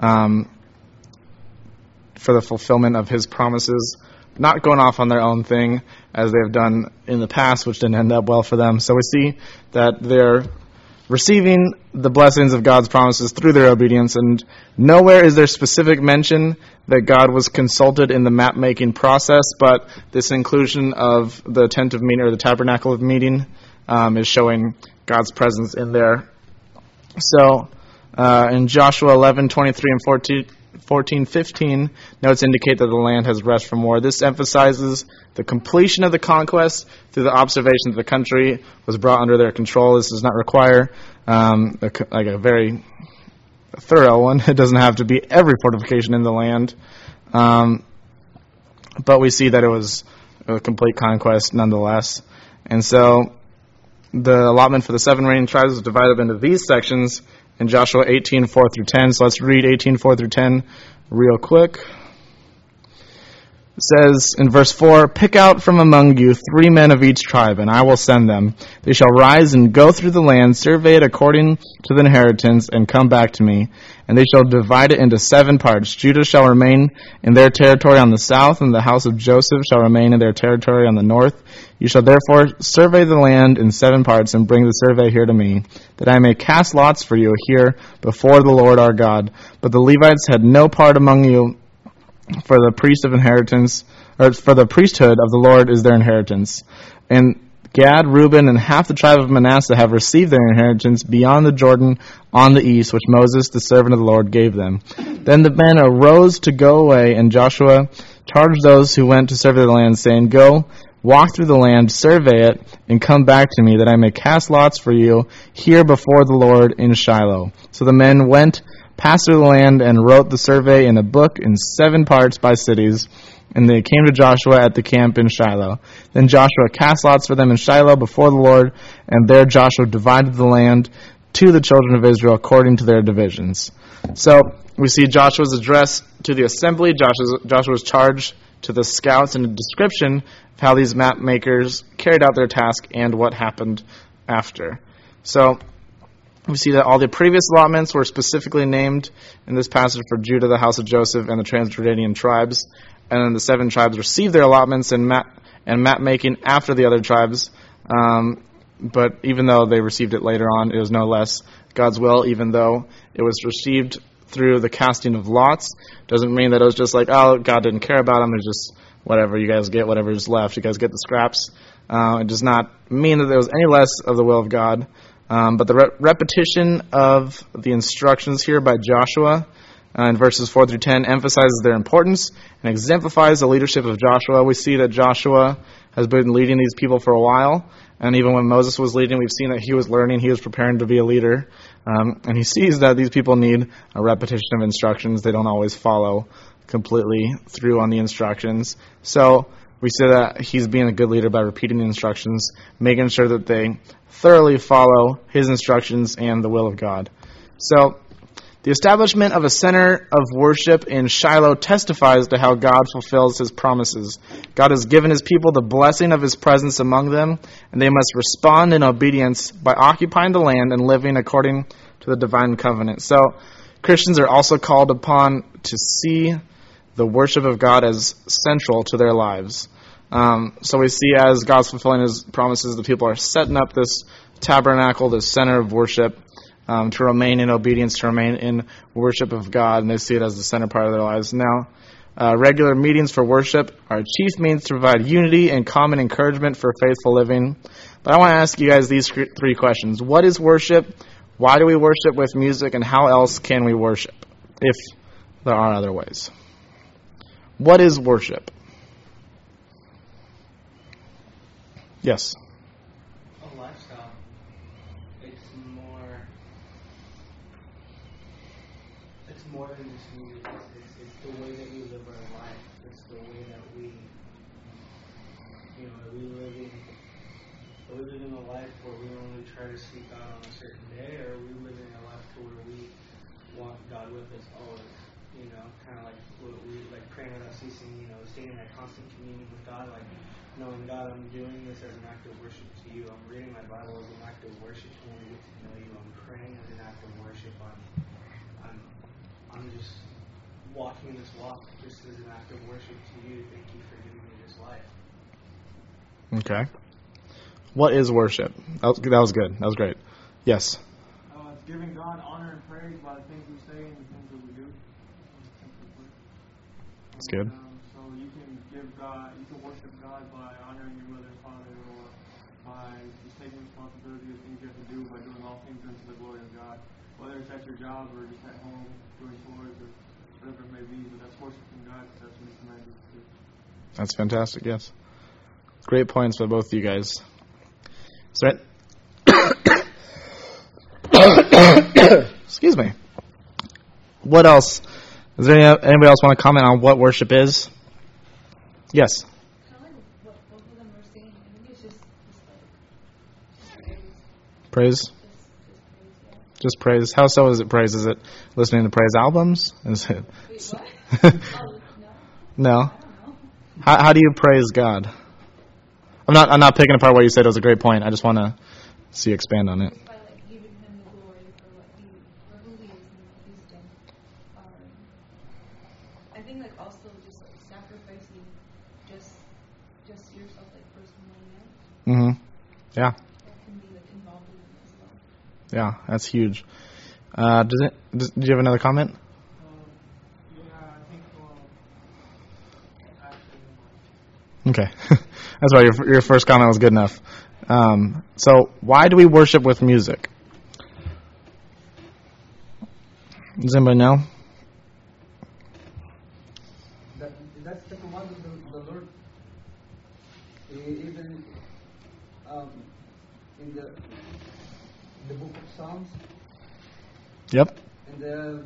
for the fulfillment of His promises, not going off on their own thing as they have done in the past, which didn't end up well for them. So we see that they're receiving the blessings of God's promises through their obedience, and nowhere is there specific mention that God was consulted in the map-making process, but this inclusion of the tent of meeting, or the tabernacle of meeting, is showing God's presence in there. So, in Joshua 11:23 and 14:15 notes indicate that the land has rest from war. This emphasizes the completion of the conquest through the observation that the country was brought under their control. This does not require a very thorough one. It doesn't have to be every fortification in the land. But we see that it was a complete conquest nonetheless. And so the allotment for the 7 remaining tribes was divided up into these sections in Joshua 18:4 through 10. So let's read 18:4 through 10 real quick. It says in verse 4, "Pick out from among you 3 men of each tribe, and I will send them. They shall rise and go through the land, survey it according to the inheritance, and come back to me. And they shall divide it into 7 parts. Judah shall remain in their territory on the south, and the house of Joseph shall remain in their territory on the north. You shall therefore survey the land in 7 parts, and bring the survey here to me, that I may cast lots for you here before the Lord our God. But the Levites had no part among you, for the priest of inheritance, or for the priesthood of the Lord is their inheritance. And Gad, Reuben, and half the tribe of Manasseh have received their inheritance beyond the Jordan on the east, which Moses, the servant of the Lord, gave them." Then the men arose to go away, and Joshua charged those who went to survey the land, saying, "Go, walk through the land, survey it, and come back to me, that I may cast lots for you here before the Lord in Shiloh." So the men went, passed through the land, and wrote the survey in a book in 7 parts by cities. And they came to Joshua at the camp in Shiloh. Then Joshua cast lots for them in Shiloh before the Lord, and there Joshua divided the land to the children of Israel according to their divisions. So we see Joshua's address to the assembly, Joshua's charge to the scouts, and a description of how these map makers carried out their task and what happened after. So we see that all the previous allotments were specifically named in this passage for Judah, the house of Joseph, and the Transjordanian tribes. And then the 7 tribes received their allotments and map making after the other tribes. But even though they received it later on, it was no less God's will, even though it was received through the casting of lots. Doesn't mean that it was just like, oh, God didn't care about them. It's just whatever, you guys get whatever's left. You guys get the scraps. It does not mean that there was any less of the will of God. But the repetition of the instructions here by Joshua in verses 4 through 10 emphasizes their importance and exemplifies the leadership of Joshua. We see that Joshua has been leading these people for a while, and even when Moses was leading, we've seen that he was learning, he was preparing to be a leader, and he sees that these people need a repetition of instructions. They don't always follow completely through on the instructions. So we see that he's being a good leader by repeating the instructions, making sure that they thoroughly follow his instructions and the will of God. So the establishment of a center of worship in Shiloh testifies to how God fulfills his promises. God has given his people the blessing of his presence among them, and they must respond in obedience by occupying the land and living according to the divine covenant. So Christians are also called upon to see the worship of God as central to their lives. So we see as God's fulfilling his promises, the people are setting up this tabernacle, this center of worship, to remain in obedience, to remain in worship of God, and they see it as the center part of their lives. Now, regular meetings for worship are a chief means to provide unity and common encouragement for faithful living. But I want to ask you guys these 3 questions. What is worship? Why do we worship with music? And how else can we worship, if there are other ways? What is worship? Yes? A lifestyle. It's more than just music. It's the way that we live our life. It's the way that we live in a life where we only try to seek God on a certain day, or we live in a life to where we want God with us always. Kind of like what we like praying without ceasing. Staying in that constant communion with God, like knowing God, I'm doing this as an act of worship to you. I'm reading my Bible as an act of worship to get to know you. I'm praying as an act of worship. I'm just walking this walk just as an act of worship to you. Thank you for giving me this life. Okay. What is worship? That was good. That was great. Yes? It's giving God honor and praise by the things we say and the things that we do. That's good. So you can worship God by honoring your mother and father, or by just taking responsibility of things you have to do, by doing all things unto the glory of God. Whether it's at your job or just at home doing chores, or whatever it may be. But that's worshiping God, because that's what He commanded us to do. That's fantastic, yes. Great points by both of you guys. Is there Excuse me. What else? Is there anybody else want to comment on what worship is? Yes. Kind of like what both of them were saying. I think it's just praise. Praise? Just praise, yeah. Just praise. How so is it praise? Is it listening to praise albums? Is it? Wait, what? Oh, no. No. I don't know. How do you praise God? I'm not picking apart what you said. It was a great point. I just want to see you expand on it. Just by like giving him the glory for who he is and what he's done. I think like also just like sacrificing just yourself like personally, yeah. Mm-hmm. Yeah. That can be like involved in it as well. Yeah, that's huge. Do you have another comment? Yeah, I think, actually, Okay. That's why your first comment was good enough. So why do we worship with music? Does anybody know? That's the command of the Lord. Even in the book of Psalms, Yep. and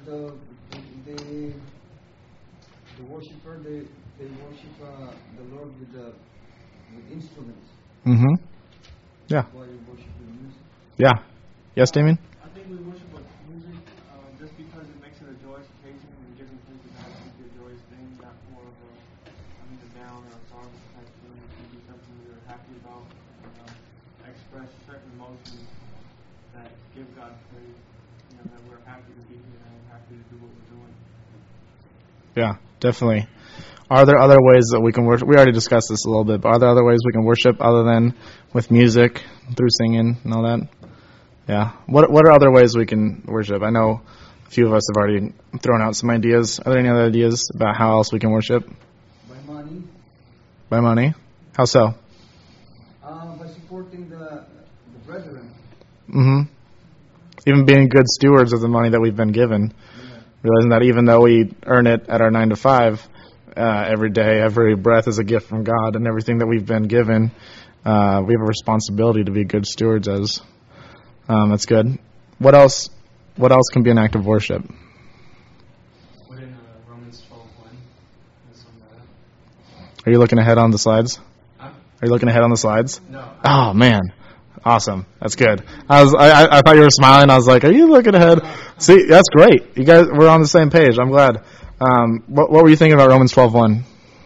the worshiper they worship the Lord with instruments. Mm-hmm. Yeah. That's why you worship with music. Yeah. Yes, Damien? I think we worship with music just because it makes it a joyous occasion and giving things to God should be a joyous thing, not more of a down or a sorrowful type thing. It should be something we're happy about and express certain emotions that give God praise. That we're happy to be here and we're happy to do what we're doing. Yeah, definitely. Are there other ways that we can worship? We already discussed this a little bit, but are there other ways we can worship other than with music, through singing and all that? Yeah. What are other ways we can worship? I know a few of us have already thrown out some ideas. Are there any other ideas about how else we can worship? By money, By money? How so? by supporting the brethren. Mm-hmm. Even being good stewards of the money that we've been given. Yeah. Realizing that even though we earn it at our 9 to 5, every day, every breath is a gift from God, and everything that we've been given, we have a responsibility to be good stewards as. That's good. What else? What else can be an act of worship? What in Romans 12:1? Are you looking ahead on the slides? Huh? Are you looking ahead on the slides? No. Oh man, awesome. That's good. I thought you were smiling. I was like, are you looking ahead? See, that's great. You guys, we're on the same page. I'm glad. What were you thinking about Romans 12:1?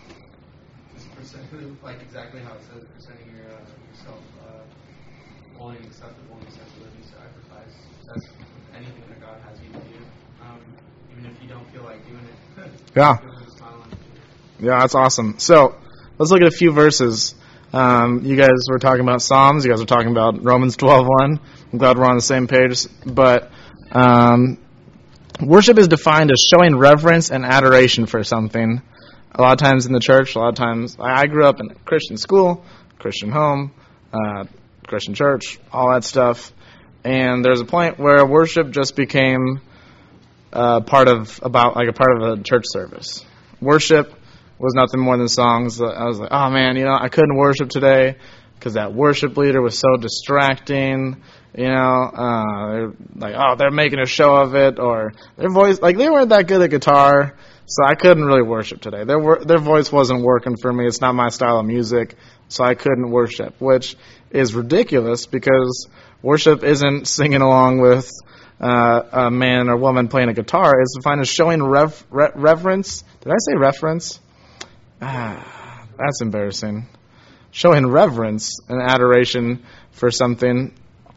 Like exactly how it says, presenting yourself holy and acceptable and essential living sacrifice. That's anything that God has you to do. Even if you don't feel like doing it. Yeah. Give them a smile on it. Yeah, that's awesome. So let's look at a few verses. You guys were talking about Psalms. You guys were talking about Romans 12:1. I'm glad we're on the same page. But worship is defined as showing reverence and adoration for something. A lot of times in the church, a lot of times I grew up in a Christian school, Christian home, Christian church, all that stuff. And there's a point where worship just became a part of a church service. Worship was nothing more than songs. I was like, oh man, I couldn't worship today because that worship leader was so distracting. They're like, oh, they're making a show of it, or their voice, like they weren't that good at guitar, so I couldn't really worship today. Their voice wasn't working for me. It's not my style of music, so I couldn't worship, which is ridiculous because worship isn't singing along with a man or woman playing a guitar. It's defined as showing reverence. Did I say reference? That's embarrassing. Showing reverence and adoration for something.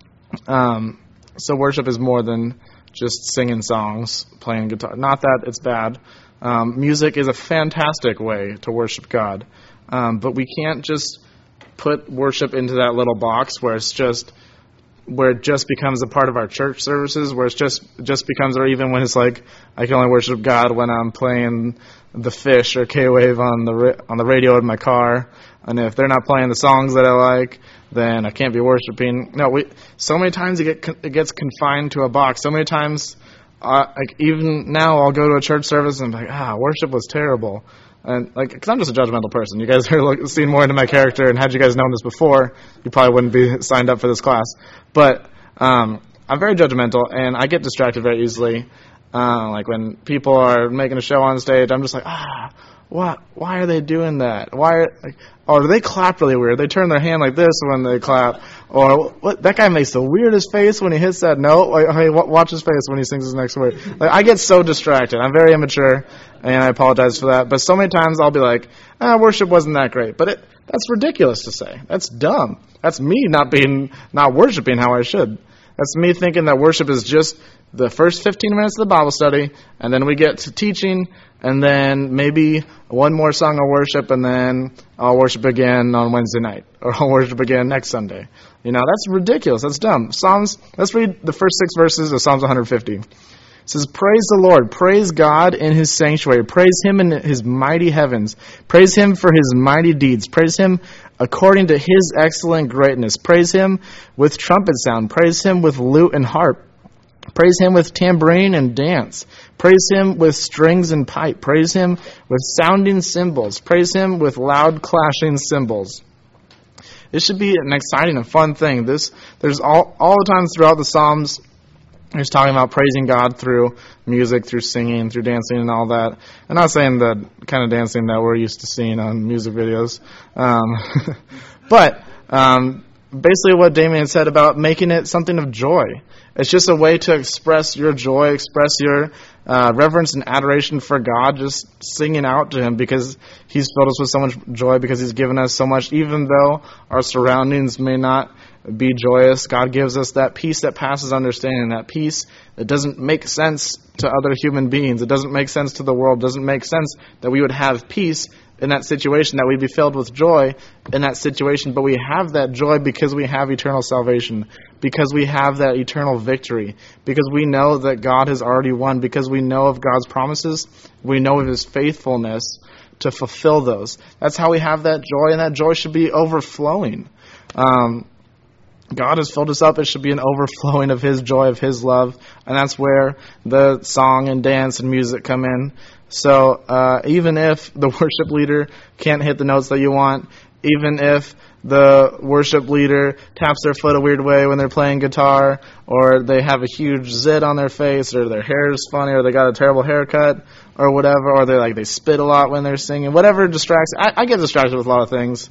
So worship is more than just singing songs, playing guitar. Not that it's bad. Music is a fantastic way to worship God. But we can't just put worship into that little box where it just becomes a part of our church services, where it just becomes, or even when it's like, I can only worship God when I'm playing the Fish or K-Wave on the radio in my car, and if they're not playing the songs that I like, then I can't be worshiping. No, so many times it gets confined to a box. So many times like even now, I'll go to a church service and be like, worship was terrible. And like, because I'm just a judgmental person. You guys are seeing more into my character, and had you guys known this before, you probably wouldn't be signed up for this class. But I'm very judgmental, and I get distracted very easily. Like when people are making a show on stage, I'm just like, what? Why are they doing that? Or they clap really weird. They turn their hand like this when they clap. Or what? That guy makes the weirdest face when he hits that note. Like, hey, watch his face when he sings his next word. Like, I get so distracted. I'm very immature, and I apologize for that. But so many times I'll be like, worship wasn't that great. But that's ridiculous to say. That's dumb. That's me not worshiping how I should. That's me thinking that worship is just the first 15 minutes of the Bible study, and then we get to teaching, and then maybe one more song of worship, and then I'll worship again on Wednesday night, or I'll worship again next Sunday. That's ridiculous. That's dumb. Let's read the first 6 verses of Psalms 150. It says, praise the Lord, praise God in his sanctuary, praise him in his mighty heavens, praise him for his mighty deeds, praise him according to his excellent greatness, praise him with trumpet sound, praise him with lute and harp, praise him with tambourine and dance, praise him with strings and pipe, praise him with sounding cymbals, praise him with loud clashing cymbals. This should be an exciting and fun thing. There's all the times throughout the Psalms, he's talking about praising God through music, through singing, through dancing and all that. I'm not saying the kind of dancing that we're used to seeing on music videos. But basically what Damien said about making it something of joy. It's just a way to express your joy, express your reverence and adoration for God, just singing out to him because he's filled us with so much joy, because he's given us so much. Even though our surroundings may not be joyous, God gives us that peace that passes understanding, that peace that doesn't make sense to other human beings. It doesn't make sense to the world. It doesn't make sense that we would have peace in that situation, that we'd be filled with joy in that situation. But we have that joy because we have eternal salvation, because we have that eternal victory, because we know that God has already won, because we know of God's promises, we know of his faithfulness to fulfill those. That's how we have that joy, and that joy should be overflowing. God has filled us up. It should be an overflowing of his joy, of his love. And that's where the song and dance and music come in. So even if the worship leader can't hit the notes that you want, even if the worship leader taps their foot a weird way when they're playing guitar, or they have a huge zit on their face, or their hair is funny, or they got a terrible haircut, or whatever, or they spit a lot when they're singing, whatever distracts. I get distracted with a lot of things.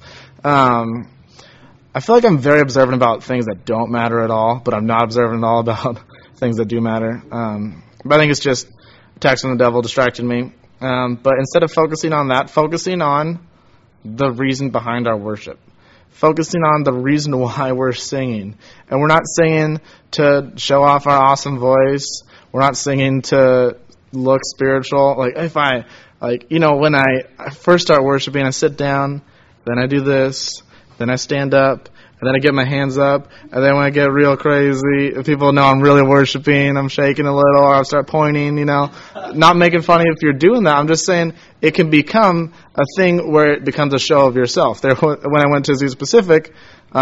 I feel like I'm very observant about things that don't matter at all, but I'm not observant at all about things that do matter. But I think it's just attacks from the devil distracting me. But instead of focusing on that, focusing on the reason behind our worship. Focusing on the reason why we're singing. And we're not singing to show off our awesome voice. We're not singing to look spiritual. When I first start worshiping, I sit down, then I do this, then I stand up, and then I get my hands up, and then when I get real crazy, people know I'm really worshiping, I'm shaking a little, or I start pointing, Not making fun of you if you're doing that. I'm just saying it can become a thing where it becomes a show of yourself. When I went to Zoo Pacific,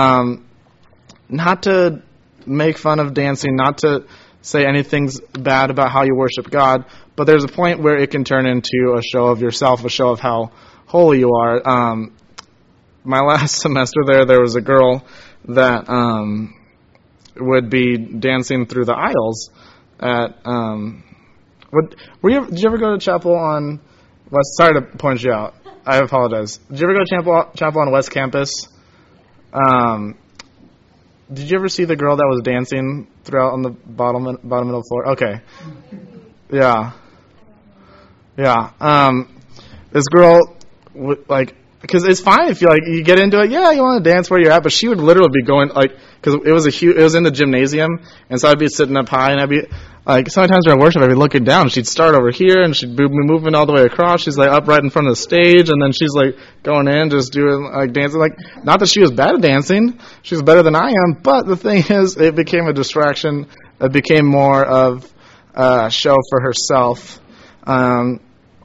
not to make fun of dancing, not to say anything's bad about how you worship God, but there's a point where it can turn into a show of yourself, a show of how holy you are. My last semester there was a girl that would be dancing through the aisles at. Did you ever go to chapel on West? Sorry to point you out. I apologize. Did you ever go to chapel on West Campus? Did you ever see the girl that was dancing throughout on the bottom middle floor? Okay. Yeah. This girl because it's fine if you get into it. Yeah, you want to dance where you're at, but she would literally be going because it was in the gymnasium, and so I'd be sitting up high, and I'd be sometimes during worship I'd be looking down. She'd start over here, and she'd be moving all the way across. She's up right in front of the stage, and then she's going in, just doing dancing. Not that she was bad at dancing, she was better than I am. But the thing is, it became a distraction. It became more of a show for herself, and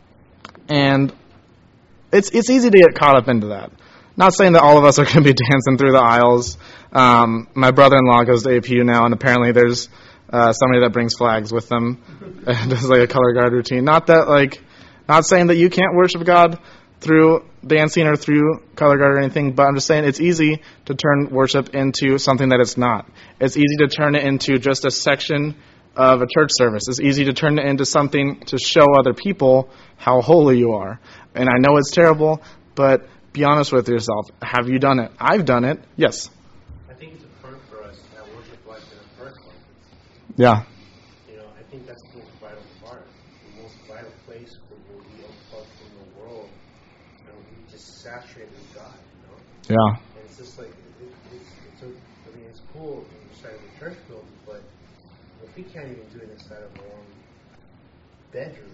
It's easy to get caught up into that. Not saying that all of us are going to be dancing through the aisles. My brother-in-law goes to APU now, and apparently there's somebody that brings flags with them and does like a color guard routine. Not saying that you can't worship God through dancing or through color guard or anything, but I'm just saying it's easy to turn worship into something that it's not. It's easy to turn it into just a section of a church service. It's easy to turn it into something to show other people how holy you are. And I know it's terrible, but be honest with yourself. Have you done it? I've done it. Yes. I think it's important for us to have worship life in a first place. Yeah. I think that's the most vital part. The most vital place where we unplug from the world and we just saturate with God, Yeah. And it's just like, it's cool inside of the church building, but if we can't even do it inside of our own bedroom,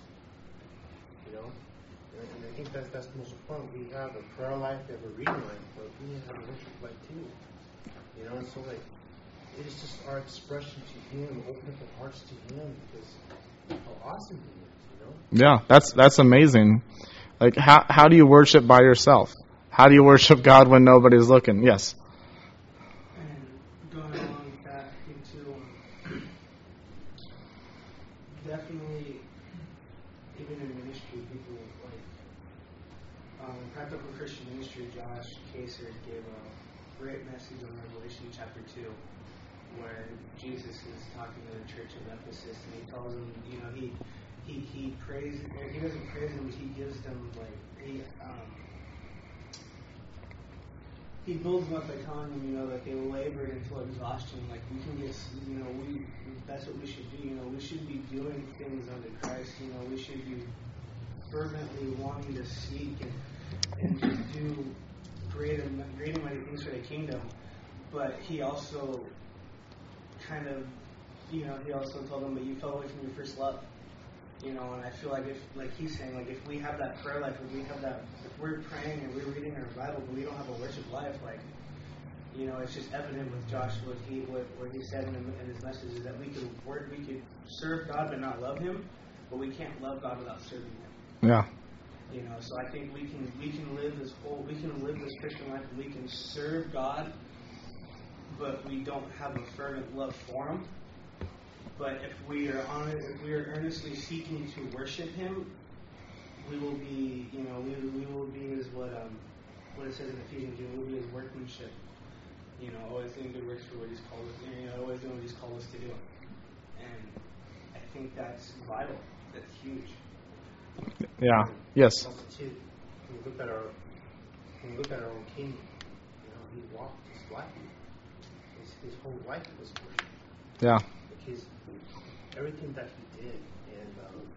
and I think that's the most important. We have a prayer life, we have a reading life, but we need to have a worship life too. And so it is just our expression to Him, open up our hearts to Him, because how awesome He is, Yeah, that's amazing. Like, how do you worship by yourself? How do you worship God when nobody's looking? Yes. And going along with that, I think too, definitely, even in ministry, people Practical Christian Ministry, Josh Kaser gave a great message on Revelation chapter 2, where Jesus is talking to the church of Ephesus, and he tells them, he prays, he doesn't praise them, he gives them he builds them up by telling them, that they labored until exhaustion. Like we can get, that's what we should do. We should be doing things unto Christ. We should be fervently wanting to seek and just do great and mighty things for the kingdom. But he also kind of, he also told them that you fell away from your first love. And I feel like he's saying, if we have that prayer life, if we're praying and we're reading our Bible, but we don't have a worship life, it's just evident with Josh what he said in his message is that we could serve God but not love Him, but we can't love God without serving Him. Yeah. So I think we can live this Christian life, and we can serve God, but we don't have a fervent love for Him. But if we are earnestly seeking to worship Him, we will be, we will be as what it says in Ephesians, we will be His workmanship. Always doing good works for what He's called us. Always doing what He's called us to do. And I think that's vital. That's huge. Yeah. Yes. Also, too, when we look at our own King, He walked His life. His whole life was worship. Yeah. Because everything that He did, and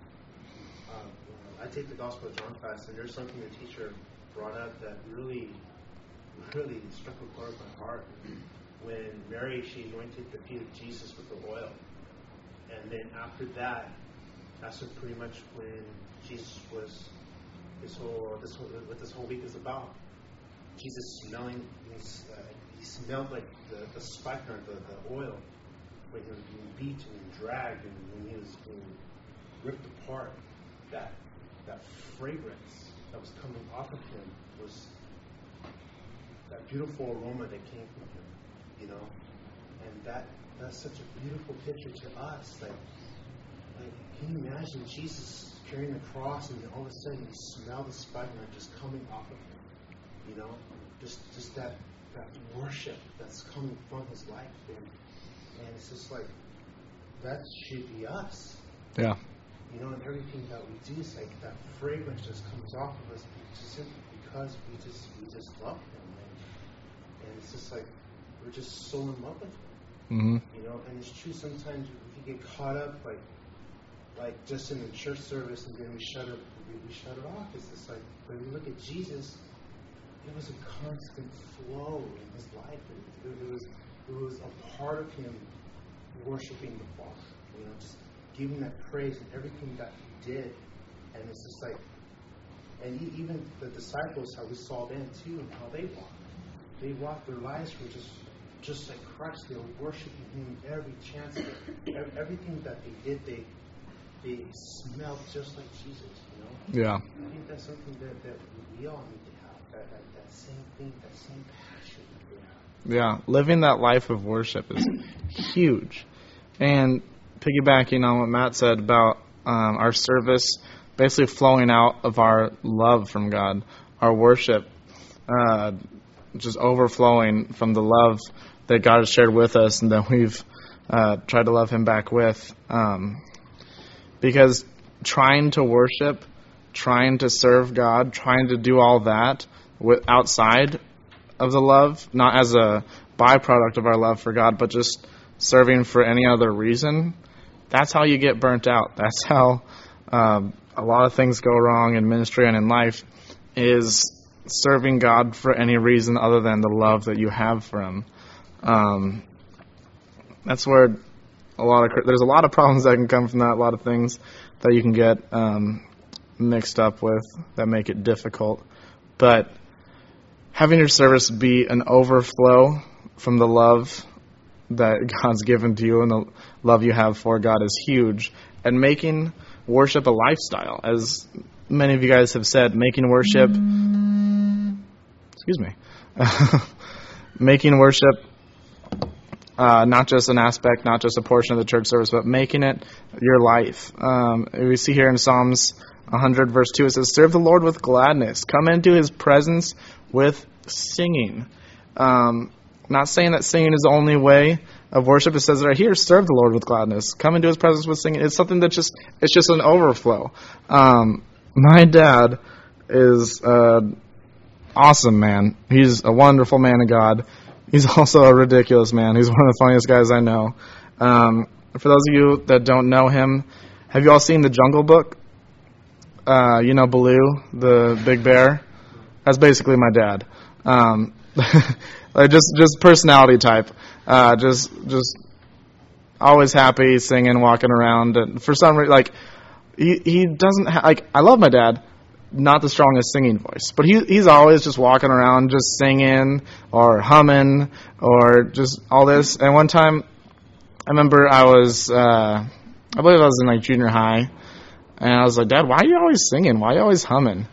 I take the Gospel of John class, and there's something the teacher brought up that really struck a chord in my heart. When Mary, she anointed the feet of Jesus with the oil, and then after that, that's pretty much when Jesus was what this whole week is about. Jesus smelling, he smelled like the spikenard, the oil, when he was being beaten and dragged, and when he was being ripped apart. That fragrance that was coming off of him was that beautiful aroma that came from him, and that's such a beautiful picture to us. Like, can you imagine Jesus carrying the cross, and then all of a sudden you smell the spikenard just coming off of him, just that worship that's coming from his life, and it's just like that should be us. Yeah. And everything that we do, is like that fragrance just comes off of us just simply because we just love him, and it's just like we're just so in love with him. Mm-hmm. And it's true, sometimes we get caught up like just in the church service, and then we shut it off. It's just like when we look at Jesus, it was a constant flow in his life. It was a part of him worshiping the Father, just giving that praise and everything that he did. And it's just like, and even the disciples, how we saw them too, and how they walked. They walked, their lives were just like Christ. They were worshiping him every chance. Everything that they did, they smelled just like Jesus, Yeah. I think that's something that we all need to have, that same thing, that same passion that we have. Yeah, living that life of worship is huge. And piggybacking on what Matt said about our service basically flowing out of our love from God, our worship just overflowing from the love that God has shared with us and that we've tried to love Him back with. Because trying to worship, trying to serve God, trying to do all that outside of the love, not as a byproduct of our love for God, but just serving for any other reason, that's how you get burnt out. That's how a lot of things go wrong in ministry and in life, is serving God for any reason other than the love that you have for Him. That's where there's a lot of problems that can come from that, a lot of things that you can get mixed up with that make it difficult. But having your service be an overflow from the love that God's given to you and the love you have for God is huge. And making worship a lifestyle, as many of you guys have said, making worship, making worship not just an aspect, not just a portion of the church service, but making it your life. We see here in Psalms 100 verse 2, it says, "Serve the Lord with gladness. Come into His presence with singing." Not saying that singing is the only way of worship. It says right here, serve the Lord with gladness. Come into His presence with singing. It's something that it's just an overflow. My dad is awesome man. He's a wonderful man of God. He's also a ridiculous man. He's one of the funniest guys I know. For those of you that don't know him, have you all seen The Jungle Book? You know Baloo, the big bear? That's basically my dad. Like just personality type. Just always happy, singing, walking around. And for some reason, like, he doesn't I love my dad. Not the strongest singing voice, but he's always just walking around, just singing or humming or just all this. And one time, I remember I believe I was in like junior high, and I was like, "Dad, why are you always singing? Why are you always humming?"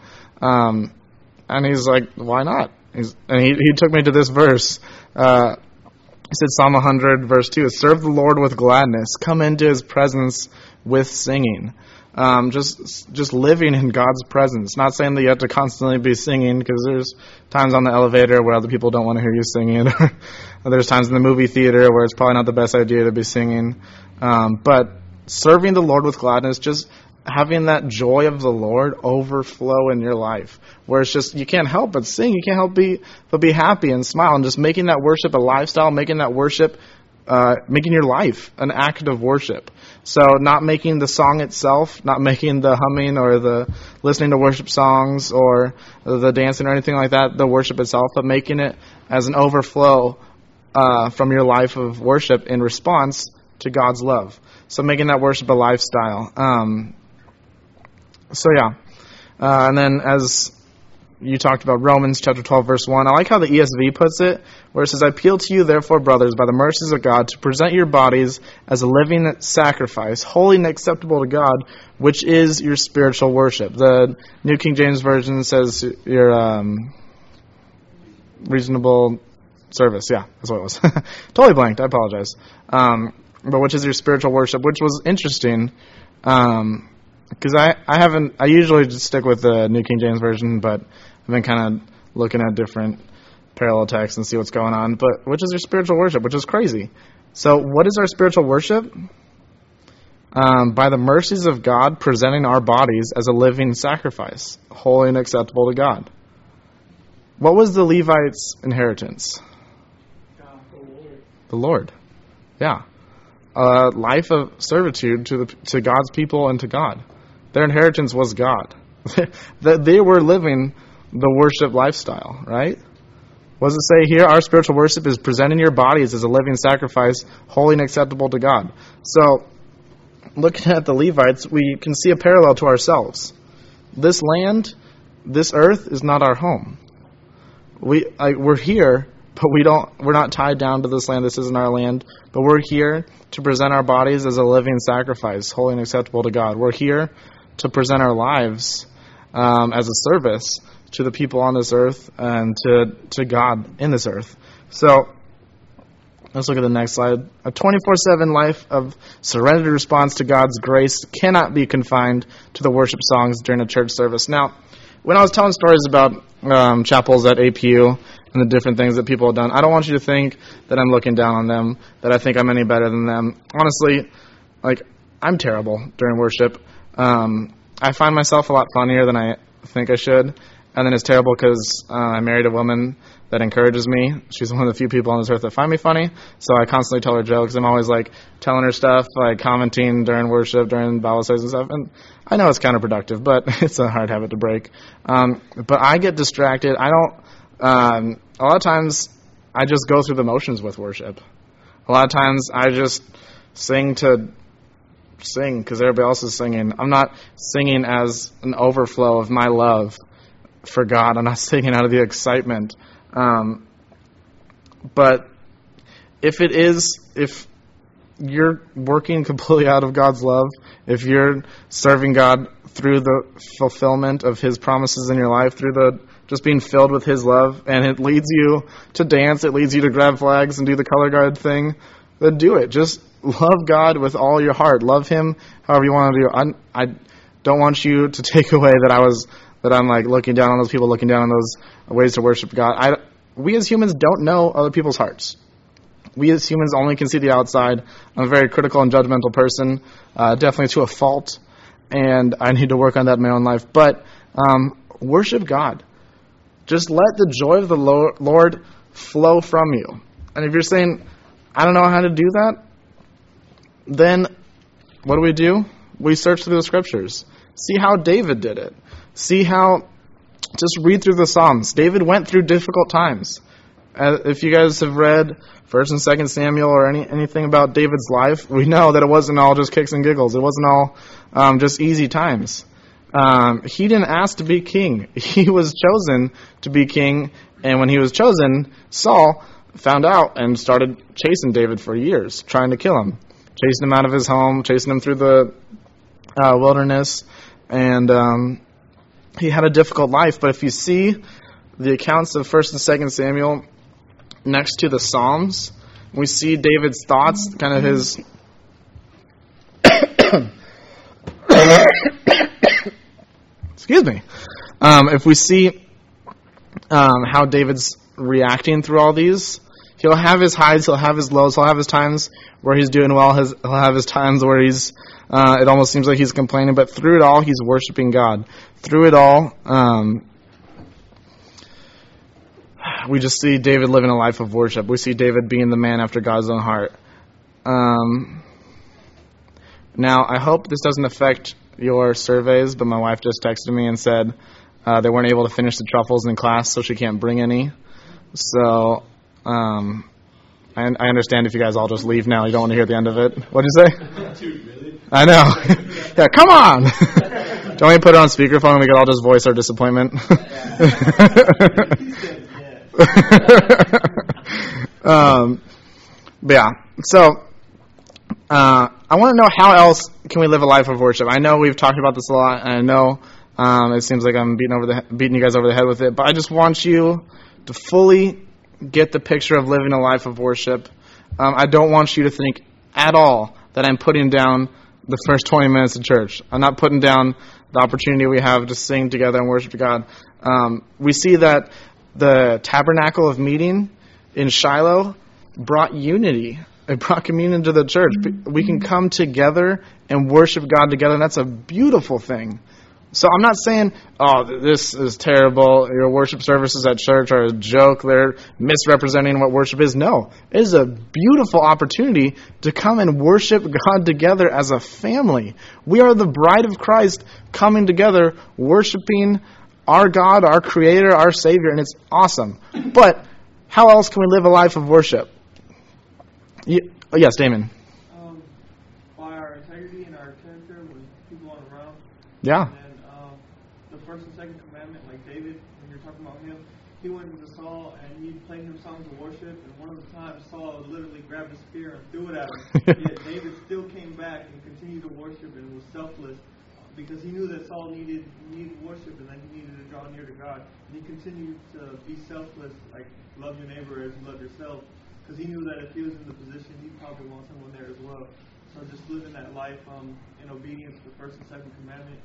And he's like, "Why not?" And he took me to this verse. He said Psalm 100 verse 2, "Serve the Lord with gladness, come into His presence with singing." Just living in God's presence. Not saying that you have to constantly be singing, because there's times on the elevator where other people don't want to hear you singing, or there's times in the movie theater where it's probably not the best idea to be singing. But serving the Lord with gladness, just having that joy of the Lord overflow in your life, where it's just, you can't help but sing, you can't help but be happy and smile, and just making that worship a lifestyle, making that worship, making your life an act of worship. So not making the song itself, not making the humming or the listening to worship songs or the dancing or anything like that, the worship itself, but making it as an overflow from your life of worship in response to God's love. So making that worship a lifestyle. And then as you talked about Romans chapter 12, verse 1. I like how the ESV puts it, where it says, "I appeal to you, therefore, brothers, by the mercies of God, to present your bodies as a living sacrifice, holy and acceptable to God, which is your spiritual worship." The New King James Version says your reasonable service. Yeah, that's what it was. Totally blanked. I apologize. But which is your spiritual worship, which was interesting. Because I usually just stick with the New King James Version, but I've been kind of looking at different parallel texts and see what's going on. But which is your spiritual worship, which is crazy. So what is our spiritual worship? By the mercies of God, presenting our bodies as a living sacrifice, holy and acceptable to God. What was the Levites' inheritance? The Lord. Yeah. Life of servitude to God's people and to God. Their inheritance was God. That they were living the worship lifestyle, right? What does it say here? Our spiritual worship is presenting your bodies as a living sacrifice, holy and acceptable to God. So, looking at the Levites, we can see a parallel to ourselves. This land, this earth is not our home. We're here, but we're not tied down to this land. This isn't our land. But we're here to present our bodies as a living sacrifice, holy and acceptable to God. We're here to present our lives as a service to the people on this earth and to God in this earth. So Let's look at the next slide. A 24/7 life of surrendered response to God's grace cannot be confined to the worship songs during a church service. Now, when I was telling stories about chapels at APU and the different things that people have done, I don't want you to think that I'm looking down on them, that I think I'm any better than them. Honestly, I'm terrible during worship. I find myself a lot funnier than I think I should, and then it's terrible because I married a woman that encourages me. She's one of the few people on this earth that find me funny, so I constantly tell her jokes. I'm always telling her stuff, commenting during worship, during Bible studies and stuff, and I know it's counterproductive, but it's a hard habit to break. But I get distracted. I don't. A lot of times, I just go through the motions with worship. A lot of times, I just sing because everybody else is singing. I'm not singing as an overflow of my love for God. I'm not singing out of the excitement. But if you're working completely out of God's love, if you're serving God through the fulfillment of His promises in your life, through just being filled with His love, and it leads you to dance, it leads you to grab flags and do the color guard thing, then do it. Just love God with all your heart. Love Him however you want to do. I don't want you to take away that I'm looking down on those people, looking down on those ways to worship God. We as humans don't know other people's hearts. We as humans only can see the outside. I'm a very critical and judgmental person, definitely to a fault, and I need to work on that in my own life. But worship God. Just let the joy of the Lord flow from you. And if you're saying, I don't know how to do that, then what do? We search through the Scriptures. See how David did it. Just read through the Psalms. David went through difficult times. If you guys have read 1 and 2 Samuel or anything about David's life, we know that it wasn't all just kicks and giggles. It wasn't all just easy times. He didn't ask to be king. He was chosen to be king, and when he was chosen, Saul found out and started chasing David for years, trying to kill him. Chasing him out of his home, chasing him through the wilderness, and he had a difficult life. But if you see the accounts of 1 and 2 Samuel next to the Psalms, we see David's thoughts, kind of his excuse me. If we see how David's reacting through all these, he'll have his highs, he'll have his lows, he'll have his times where he's doing well, he'll have his times where it almost seems like he's complaining, but through it all, he's worshiping God. Through it all, we just see David living a life of worship. We see David being the man after God's own heart. Now, I hope this doesn't affect your surveys, but my wife just texted me and said they weren't able to finish the truffles in class, so she can't bring any. So, I understand if you guys all just leave now. You don't want to hear the end of it. What'd you say? Dude, really? I know. Yeah, come on. Don't we put it on speakerphone and we could all just voice our disappointment? But yeah, so I want to know how else can we live a life of worship. I know we've talked about this a lot, and I know it seems like I'm beating you guys over the head with it, but I just want you to fully get the picture of living a life of worship. I don't want you to think at all that I'm putting down the first 20 minutes of church. I'm not putting down the opportunity we have to sing together and worship God. We see that the tabernacle of meeting in Shiloh brought unity. It brought communion to the church. We can come together and worship God together, and that's a beautiful thing. So I'm not saying, oh, this is terrible, your worship services at church are a joke, they're misrepresenting what worship is. No, it is a beautiful opportunity to come and worship God together as a family. We are the bride of Christ coming together, worshiping our God, our Creator, our Savior, and it's awesome. But how else can we live a life of worship? Yes, Damon. By our integrity and our character with people all around. Yeah. And the first and second commandment, like David, when you're talking about him, he went to Saul and he played him songs of worship. And one of the times, Saul literally grabbed a spear and threw it at him. Yet David still came back and continued to worship and was selfless because he knew that Saul needed worship and that he needed to draw near to God. And he continued to be selfless, like love your neighbor as you love yourself. because he knew that if he was in the position, he probably want someone there as well. So just living that life in obedience to the first and second commandment.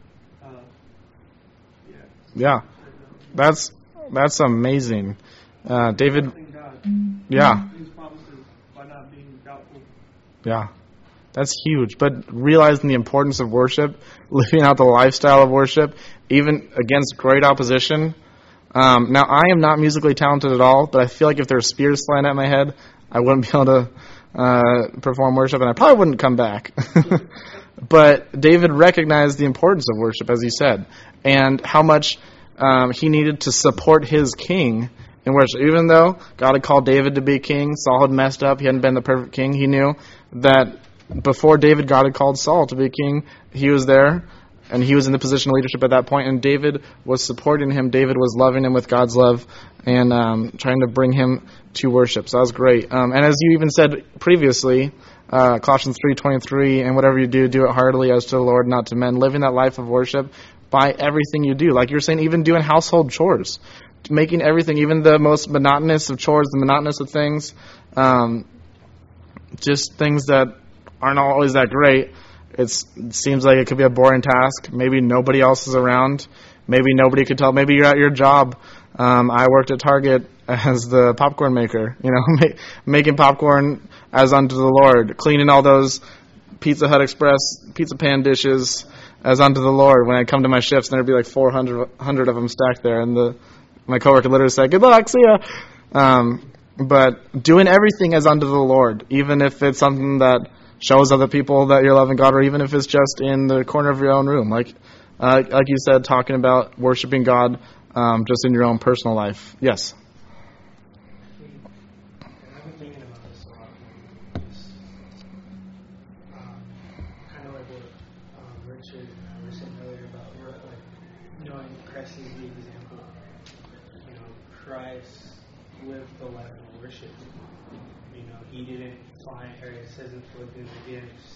Yeah, that's amazing. David. God. Yeah. His promises by not being doubtful. Yeah. That's huge. But realizing the importance of worship, living out the lifestyle of worship, even against great opposition. Now, I am not musically talented at all, but I feel like if there were spears flying at my head, I wouldn't be able to perform worship, and I probably wouldn't come back. But David recognized the importance of worship, as he said, and how much he needed to support his king in worship. Even though God had called David to be king, Saul had messed up, he hadn't been the perfect king, he knew that before David, God had called Saul to be king. He was there, and he was in the position of leadership at that point, and David was supporting him. David was loving him with God's love and trying to bring him to worship. So that was great. And as you even said previously, Colossians 3:23, and whatever you do, do it heartily as to the Lord, not to men. Living that life of worship by everything you do. Like you're saying, even doing household chores. Making everything, even the most monotonous of chores, the monotonous of things, just things that aren't always that great. It seems like it could be a boring task. Maybe nobody else is around. Maybe nobody could tell. Maybe you're at your job. I worked at Target as the popcorn maker, making popcorn as unto the Lord, cleaning all those Pizza Hut Express pizza pan dishes as unto the Lord. When I come to my shifts, and there'd be like 400 of them stacked there, and my coworker literally said, "Good luck, see ya." But doing everything as unto the Lord, even if it's something that shows other people that you're loving God, or even if it's just in the corner of your own room, like you said, talking about worshiping God just in your own personal life. Yes. I've been thinking about this a lot. Kind of like what Richard and I were saying earlier about knowing Christ is the example. Christ lived the life of worship. He didn't find, or it says in Philippians, he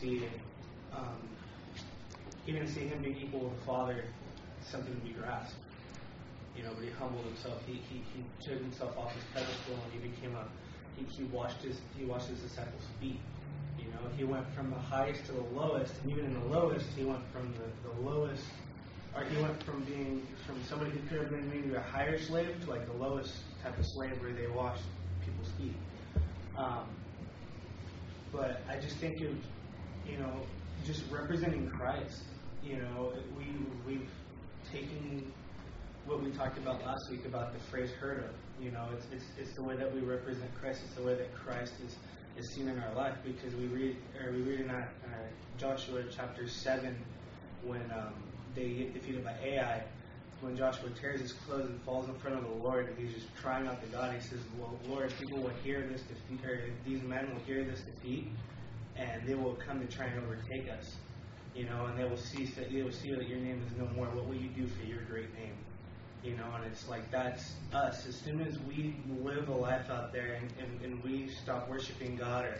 didn't see him being equal with the Father something to be grasped. But he humbled himself. He took himself off his pedestal, and he washed his disciples' feet. He went from the highest to the lowest, and even in the lowest, he went from the lowest, or he went from somebody who could have been maybe a higher slave to like the lowest type of slave where they washed people's feet. But I just think of, just representing Christ. We've taken what we talked about last week about the phrase "heard of." It's the way that we represent Christ. It's the way that Christ is seen in our life, because we read in Joshua chapter 7 when they get defeated by Ai. When Joshua tears his clothes and falls in front of the Lord, and he's just crying out to God. He says, "Well, Lord, people will hear this defeat, or these men will hear this defeat, and they will come to try and overtake us. And they will see that your name is no more. What will you do for your great name?" And it's like that's us. As soon as we live a life out there and we stop worshiping God, or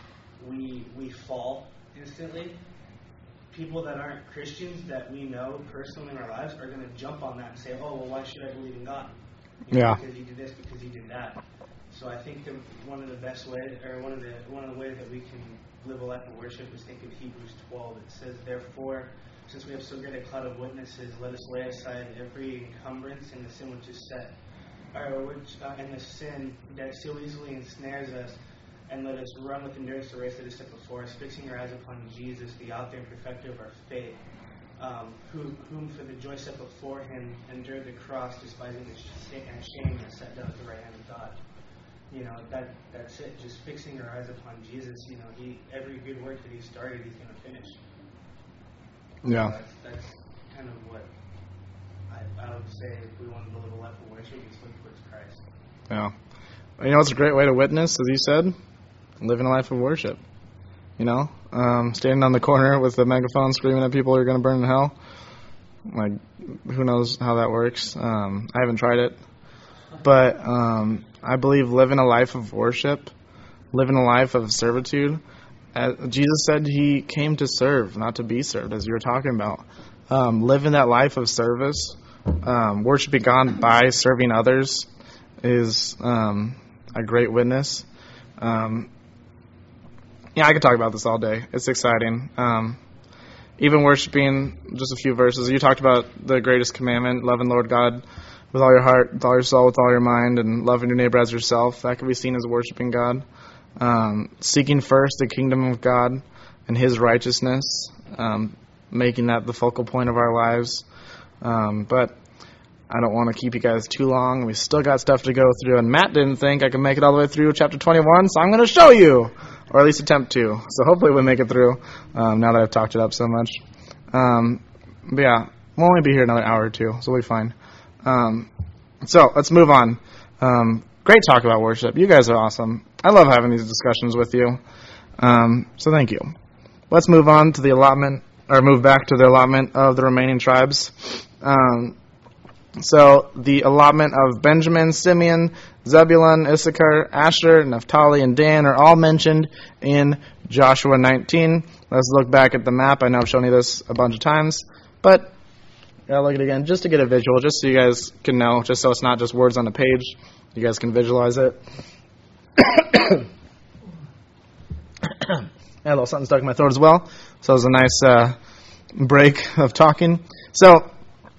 we fall instantly, people that aren't Christians that we know personally in our lives are going to jump on that and say, "Oh, well, why should I believe in God? Because he did this, because he did that." So I think that one of the best ways, or one of the ways that we can live a life of worship is think of Hebrews 12. It says, "Therefore, since we have so great a cloud of witnesses, let us lay aside every encumbrance and the sin which is and the sin that so easily ensnares us, and let us run with endurance the race that is set before us, fixing our eyes upon Jesus, the author and perfecter of our faith, whom for the joy set before him endured the cross, despising the shame, and sat down at the right hand of God." That's it. Just fixing our eyes upon Jesus. Every good work that he started, he's going to finish. Yeah. So that's kind of what I would say if we wanted to live a life of worship, is look towards Christ. Yeah. It's a great way to witness, as you said, living a life of worship. Standing on the corner with a megaphone screaming at people who are going to burn in hell. Like, who knows how that works? I haven't tried it. But I believe living a life of worship, living a life of servitude. Jesus said he came to serve, not to be served, as you were talking about. Living that life of service, worshiping God by serving others is a great witness. I could talk about this all day. It's exciting. Even worshiping, just a few verses. You talked about the greatest commandment, loving Lord God with all your heart, with all your soul, with all your mind, and loving your neighbor as yourself. That can be seen as worshiping God. Seeking first the kingdom of God and His righteousness, making that the focal point of our lives. But I don't want to keep you guys too long. We still got stuff to go through, and Matt didn't think I could make it all the way through chapter 21, so I'm going to show you, or at least attempt to. So hopefully we'll make it through now that I've talked it up so much. But yeah, we'll only be here another hour or two, so we'll be fine. So let's move on. Great talk about worship. You guys are awesome. I love having these discussions with you. So thank you. Let's move on to the allotment, or move back to the allotment of the remaining tribes. So the allotment of Benjamin, Simeon, Zebulun, Issachar, Asher, Naphtali, and Dan are all mentioned in Joshua 19. Let's look back at the map. I know I've shown you this a bunch of times, but I'll look at it again just to get a visual, just so you guys can know, just so it's not just words on a page. You guys can visualize it. I had a little something stuck in my throat as well, so it was a nice break of talking. So,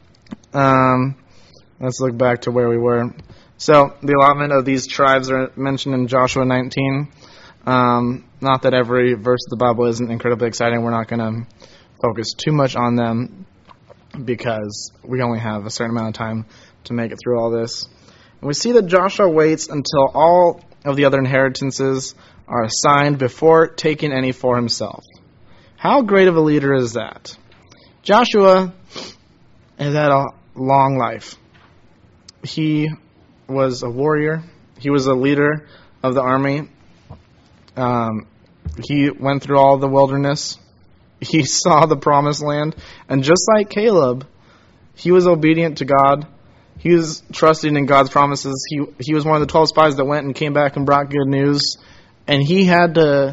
let's look back to where we were. So, the allotment of these tribes are mentioned in Joshua 19. Not that every verse of the Bible isn't incredibly exciting. We're not going to focus too much on them because we only have a certain amount of time to make it through all this. And we see that Joshua waits until all of the other inheritances are assigned before taking any for himself. How great of a leader is that? Joshua has had a long life. He was a warrior. He was a leader of the army. He went through all the wilderness. He saw the promised land. And just like Caleb, he was obedient to God. He was trusting in God's promises. He was one of the 12 spies that went and came back and brought good news. And he had to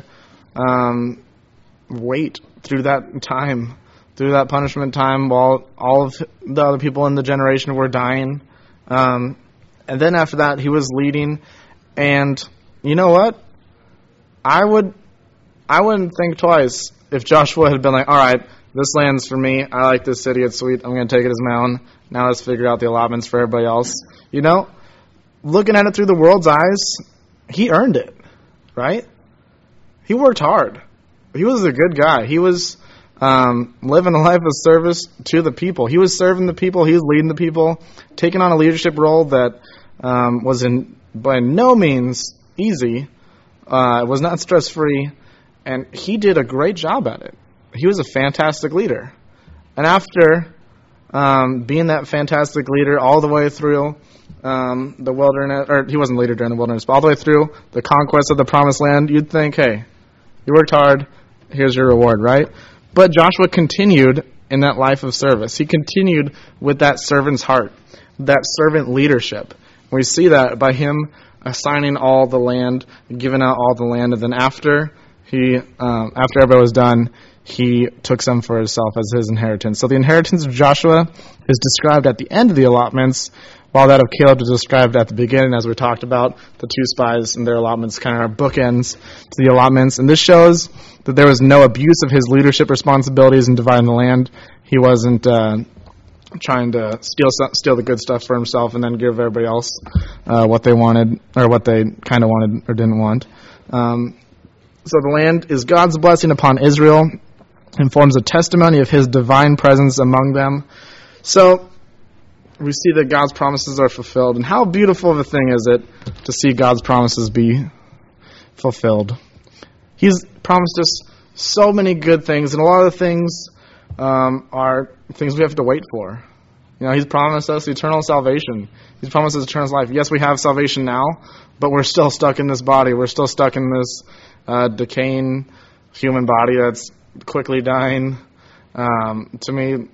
wait through that time, through that punishment time, while all of the other people in the generation were dying. And then after that, he was leading. And you know what? I wouldn't think twice if Joshua had been like, all right, this land's for me. I like this city. It's sweet. I'm going to take it as my own. Now let's figure out the allotments for everybody else. You know, looking at it through the world's eyes, he earned it, right? He worked hard. He was a good guy. He was living a life of service to the people. He was serving the people. He was leading the people, taking on a leadership role that was by no means easy. It was not stress-free, and he did a great job at it. He was a fantastic leader. And after being that fantastic leader all the way through the wilderness, or he wasn't leader during the wilderness, but all the way through the conquest of the promised land, you'd think, hey, you worked hard, here's your reward, right? But Joshua continued in that life of service. He continued with that servant's heart, that servant leadership. We see that by him assigning all the land, giving out all the land, and then after everybody was done, he took some for himself as his inheritance. So the inheritance of Joshua is described at the end of the allotments, while that of Caleb is described at the beginning, as we talked about. The two spies and their allotments kind of are bookends to the allotments. And this shows that there was no abuse of his leadership responsibilities in dividing the land. He wasn't trying to steal the good stuff for himself and then give everybody else what they wanted, or what they kind of wanted or didn't want. So the land is God's blessing upon Israel and forms a testimony of his divine presence among them. So we see that God's promises are fulfilled. And how beautiful of a thing is it to see God's promises be fulfilled? He's promised us so many good things, and a lot of the things are things we have to wait for. You know, he's promised us eternal salvation. He's promised us eternal life. Yes, we have salvation now, but we're still stuck in this body. We're still stuck in this decaying human body that's quickly dying. To me,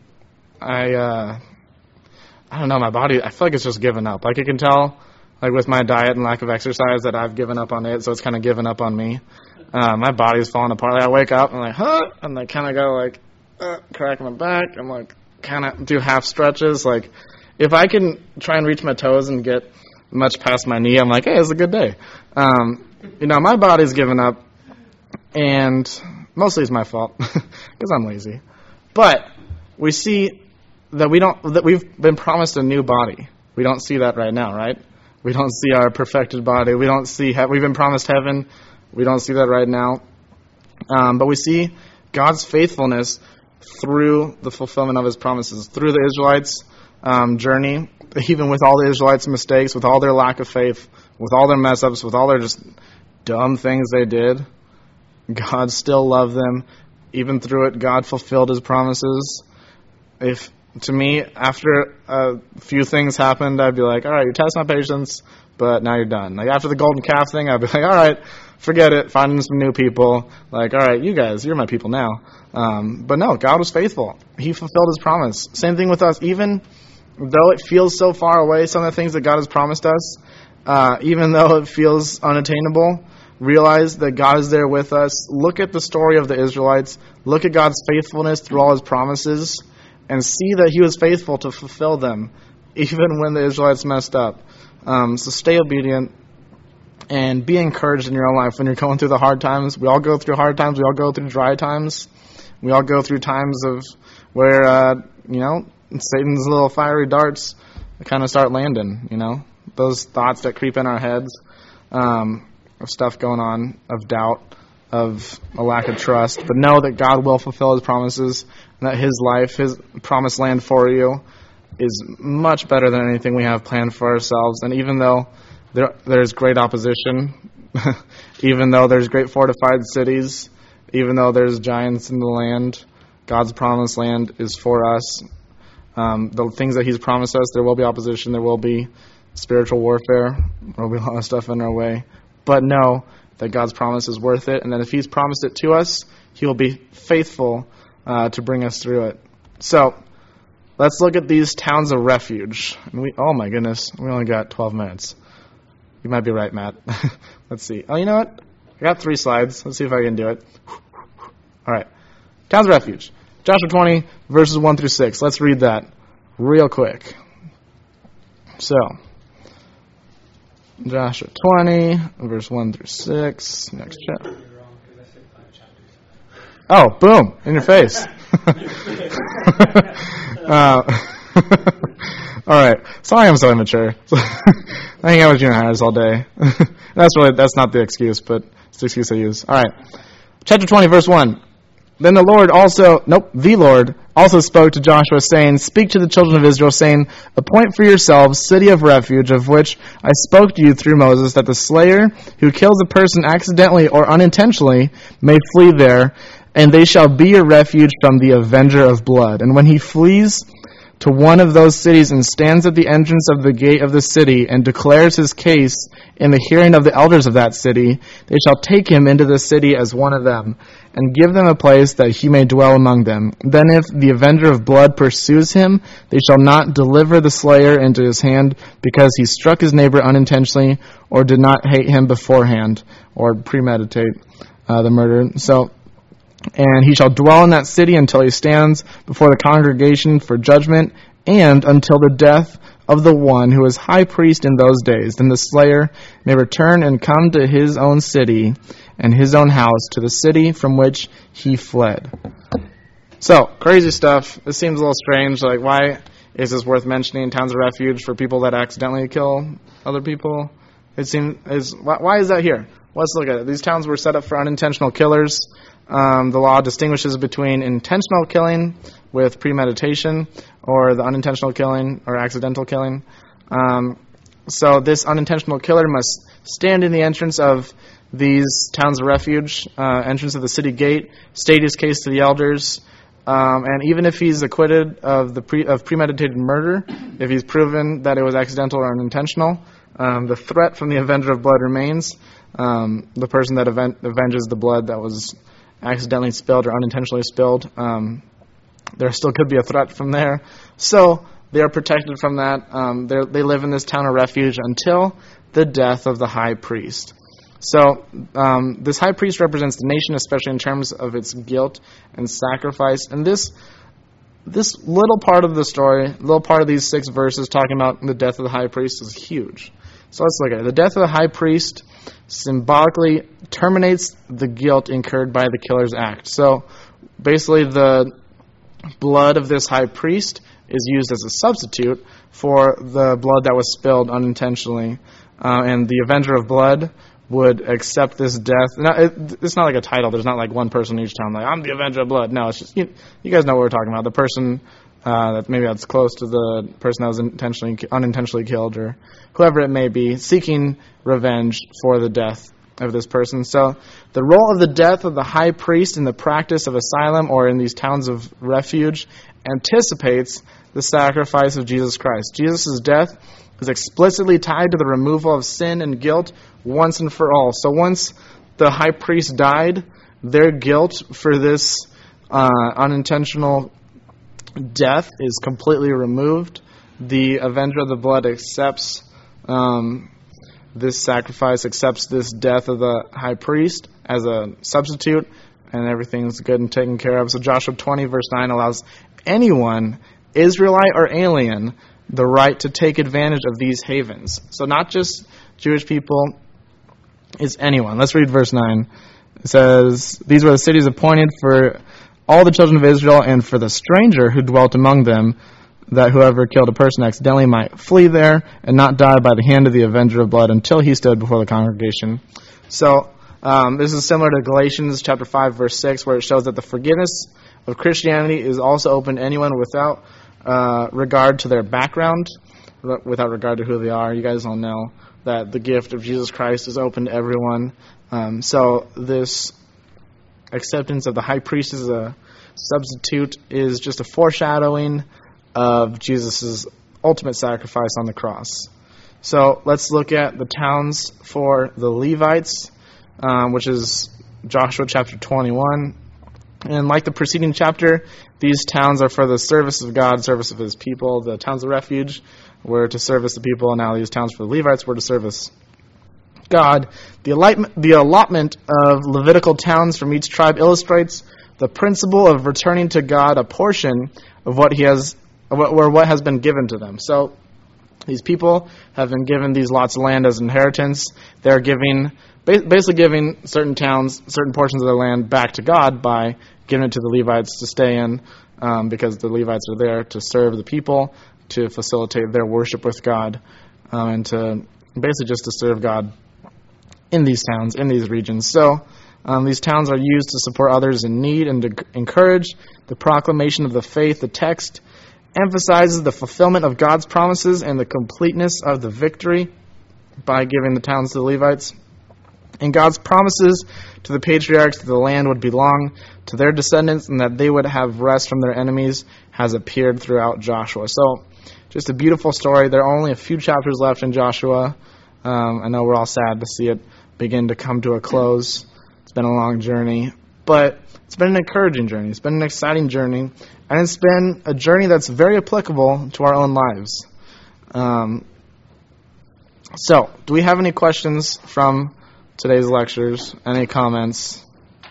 I don't know, my body, I feel like it's just given up. Like, you can tell, like, with my diet and lack of exercise, that I've given up on it, so it's kind of given up on me. My body's falling apart. Like, I wake up, and I'm like, huh? And I kind of go, like, crack my back. I'm like, kind of do half stretches. Like, if I can try and reach my toes and get much past my knee, I'm like, hey, it's a good day. My body's given up, and mostly it's my fault because I'm lazy. But we see that we've been promised a new body. We don't see that right now, right? We don't see our perfected body. We don't see we've been promised heaven. We don't see that right now. But we see God's faithfulness through the fulfillment of his promises, through the Israelites' journey, even with all the Israelites' mistakes, with all their lack of faith, with all their mess-ups, with all their just dumb things they did. God still loved them. Even through it, God fulfilled his promises. To me, after a few things happened, I'd be like, all right, you test my patience, but now you're done. Like, after the golden calf thing, I'd be like, all right, forget it, finding some new people. Like, all right, you guys, you're my people now. But no, God was faithful. He fulfilled his promise. Same thing with us. Even though it feels so far away, some of the things that God has promised us, even though it feels unattainable, realize that God is there with us. Look at the story of the Israelites. Look at God's faithfulness through all his promises, and see that he was faithful to fulfill them, even when the Israelites messed up. So stay obedient, and be encouraged in your own life when you're going through the hard times. We all go through hard times. We all go through dry times. We all go through times of where, Satan's little fiery darts kind of start landing, those thoughts that creep in our heads, of stuff going on, of doubt, of a lack of trust. But know that God will fulfill his promises, and that his life, his promised land for you, is much better than anything we have planned for ourselves. And even though there's great opposition, even though there's great fortified cities, even though there's giants in the land, God's promised land is for us. The things that he's promised us, there will be opposition, there will be spiritual warfare, there will be a lot of stuff in our way. But know that God's promise is worth it, and that if he's promised it to us, he will be faithful to bring us through it. So, let's look at these towns of refuge. Oh my goodness, we only got 12 minutes. You might be right, Matt. Let's see. Oh, you know what? I got 3 slides. Let's see if I can do it. All right. Towns of refuge. Joshua 20, verses 1 through 6. Let's read that real quick. So, Joshua 20, verse 1 through 6. Next chapter. Oh, boom. In your face. All right. Sorry I'm so immature. I hang out with junior hires all day. That's not the excuse, but it's the excuse I use. All right. Chapter 20, verse 1. Then the Lord also spoke to Joshua, saying, Speak to the children of Israel, saying, Appoint for yourselves city of refuge, of which I spoke to you through Moses, that the slayer who kills a person accidentally or unintentionally may flee there, and they shall be your refuge from the avenger of blood. And when he flees to one of those cities and stands at the entrance of the gate of the city and declares his case in the hearing of the elders of that city, they shall take him into the city as one of them, and give them a place that he may dwell among them. Then if the avenger of blood pursues him, they shall not deliver the slayer into his hand, because he struck his neighbor unintentionally, or did not hate him beforehand, or premeditate the murder. And he shall dwell in that city until he stands before the congregation for judgment, and until the death of the one who is high priest in those days. Then the slayer may return and come to his own city and his own house, to the city from which he fled. So, crazy stuff. This seems a little strange. Like, why is this worth mentioning, towns of refuge for people that accidentally kill other people? Why is that here? Let's look at it. These towns were set up for unintentional killers. The law distinguishes between intentional killing with premeditation, or the unintentional killing or accidental killing. So this unintentional killer must stand in the entrance of these towns of refuge, entrance of the city gate, state his case to the elders, and even if he's acquitted of premeditated murder, if he's proven that it was accidental or unintentional, the threat from the avenger of blood remains. The person that avenges the blood that was accidentally spilled or unintentionally spilled, there still could be a threat from there. So they are protected from that. They live in this town of refuge until the death of the high priest. So this high priest represents the nation, especially in terms of its guilt and sacrifice. And this little part of the story, little part of these 6 verses talking about the death of the high priest, is huge. So let's look at it. The death of the high priest symbolically terminates the guilt incurred by the killer's act. So basically the blood of this high priest is used as a substitute for the blood that was spilled unintentionally. And the avenger of blood would accept this death. Now, it's not like a title. There's not like one person in each town like, I'm the avenger of blood. No, it's just, you guys know what we're talking about. The person that maybe that's close to the person that was unintentionally killed, or whoever it may be, seeking revenge for the death of this person. So the role of the death of the high priest in the practice of asylum or in these towns of refuge anticipates the sacrifice of Jesus Christ. Jesus' death is explicitly tied to the removal of sin and guilt once and for all. So once the high priest died, their guilt for this unintentional death is completely removed. The avenger of the blood accepts this sacrifice, accepts this death of the high priest as a substitute, and everything's good and taken care of. So Joshua 20 verse 9 allows anyone, Israelite or alien, the right to take advantage of these havens. So not just Jewish people, it's anyone. Let's read verse 9. It says, "These were the cities appointed for all the children of Israel and for the stranger who dwelt among them, that whoever killed a person accidentally might flee there and not die by the hand of the avenger of blood until he stood before the congregation." So this is similar to Galatians chapter 5 verse 6, where it shows that the forgiveness of Christianity is also open to anyone without regard to their background, without regard to who they are. You guys all know that the gift of Jesus Christ is open to everyone. So this acceptance of the high priest as a substitute is just a foreshadowing of Jesus' ultimate sacrifice on the cross. So let's look at the towns for the Levites, which is Joshua chapter 21. And like the preceding chapter, these towns are for the service of God, service of His people. The towns of refuge were to service the people, and now these towns for the Levites were to service God. The allotment of Levitical towns from each tribe illustrates the principle of returning to God a portion of what has been given to them. So these people have been given these lots of land as inheritance. They're basically giving certain towns, certain portions of their land back to God by giving it to the Levites to stay in, because the Levites are there to serve the people, to facilitate their worship with God, and to basically just to serve God in these towns, in these regions. So these towns are used to support others in need and to encourage the proclamation of the faith. The text emphasizes the fulfillment of God's promises and the completeness of the victory by giving the towns to the Levites. And God's promises to the patriarchs that the land would belong to their descendants and that they would have rest from their enemies has appeared throughout Joshua. So just a beautiful story. There are only a few chapters left in Joshua. I know we're all sad to see it begin to come to a close. It's been a long journey, but it's been an encouraging journey. It's been an exciting journey, and it's been a journey that's very applicable to our own lives. So, do we have any questions from today's lectures? Any comments?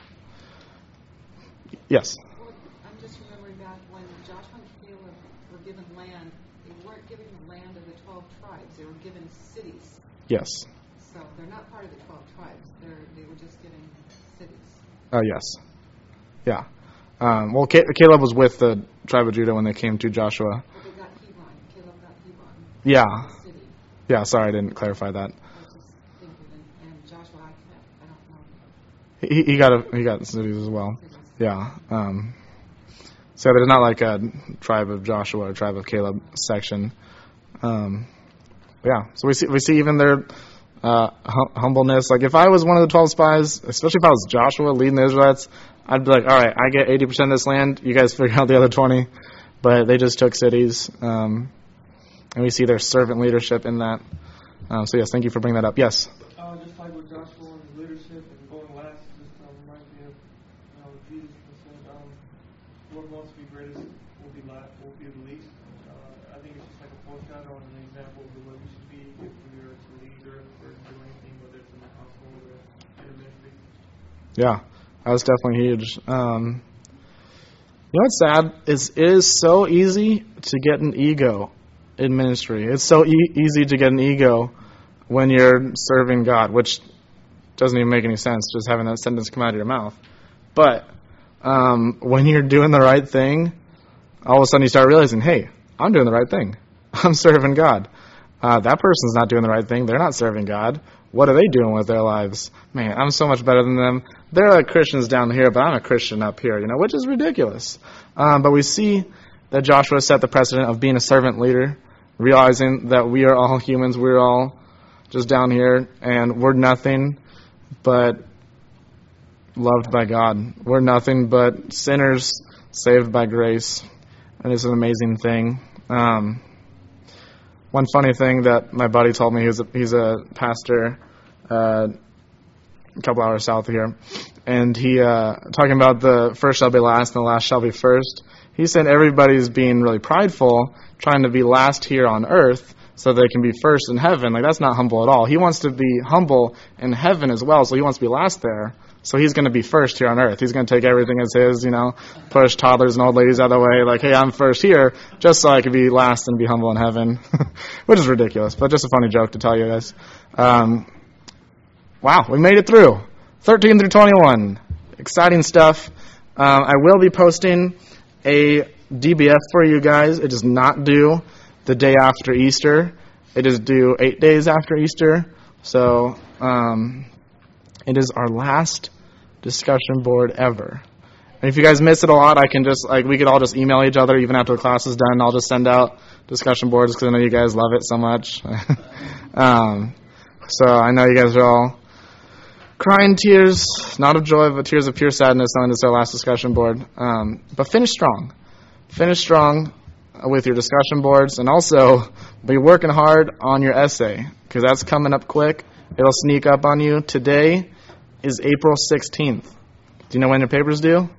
Yes? Well, I'm just remembering back when Joshua and Caleb were given land, they weren't given the land of the 12 tribes. They were given cities. Yes. So they're not part of the 12 tribes. They were just given cities. Oh, yes. Yeah. Well, Caleb was with the tribe of Judah when they came to Joshua. But they got Hebron. Caleb got Hebron. Yeah. The city. Yeah, sorry, I didn't clarify that. I was just thinking, and Joshua, I don't know. He got cities as well. Cities. Yeah. So there's not like a tribe of Joshua or tribe of Caleb section. Yeah. So we see even their humbleness. Like if I was one of the 12 spies, especially if I was Joshua leading the Israelites, I'd be like, all right, I get 80% of this land. You guys figure out the other 20. But they just took cities. And we see their servant leadership in that. So yes, thank you for bringing that up. Yes. Just like with Joshua and his leadership and going last, just reminds me of Jesus said, "What wants to be greatest will be the least." I think it's just like a foreshadow and an example of the way we should be if we are to lead or if we're to do anything, whether it's in the household or in a ministry. Yeah, that was definitely huge. You know what's sad is it is so easy to get an ego in ministry. It's so easy to get an ego when you're serving God, which doesn't even make any sense, just having that sentence come out of your mouth. But when you're doing the right thing, all of a sudden you start realizing, hey, I'm doing the right thing. I'm serving God. That person's not doing the right thing. They're not serving God. What are they doing with their lives? Man, I'm so much better than them. They're like Christians down here, but I'm a Christian up here, which is ridiculous. But we see that Joshua set the precedent of being a servant leader, realizing that we are all humans. We're all just down here, and we're nothing but loved by God. We're nothing but sinners saved by grace, and it's an amazing thing. One funny thing that my buddy told me, he's a pastor a couple hours south of here, and he talking about the first shall be last and the last shall be first. He said everybody's being really prideful, trying to be last here on earth so they can be first in heaven. Like, that's not humble at all. He wants to be humble in heaven as well, so he wants to be last there. So he's going to be first here on earth. He's going to take everything as his, push toddlers and old ladies out of the way. Like, hey, I'm first here just so I can be last and be humble in heaven, which is ridiculous, but just a funny joke to tell you guys. Wow, we made it through. 13 through 21. Exciting stuff. I will be posting a DBF for you guys. It is not due the day after Easter. It is due 8 days after Easter. So, it is our last discussion board ever. And if you guys miss it a lot, I can just, we could all just email each other even after the class is done. I'll just send out discussion boards because I know you guys love it so much. So I know you guys are all crying tears, not of joy, but tears of pure sadness, knowing it's our last discussion board. But finish strong. Finish strong with your discussion boards, and also be working hard on your essay because that's coming up quick. It'll sneak up on you. Today is April 16th. Do you know when your paper's due?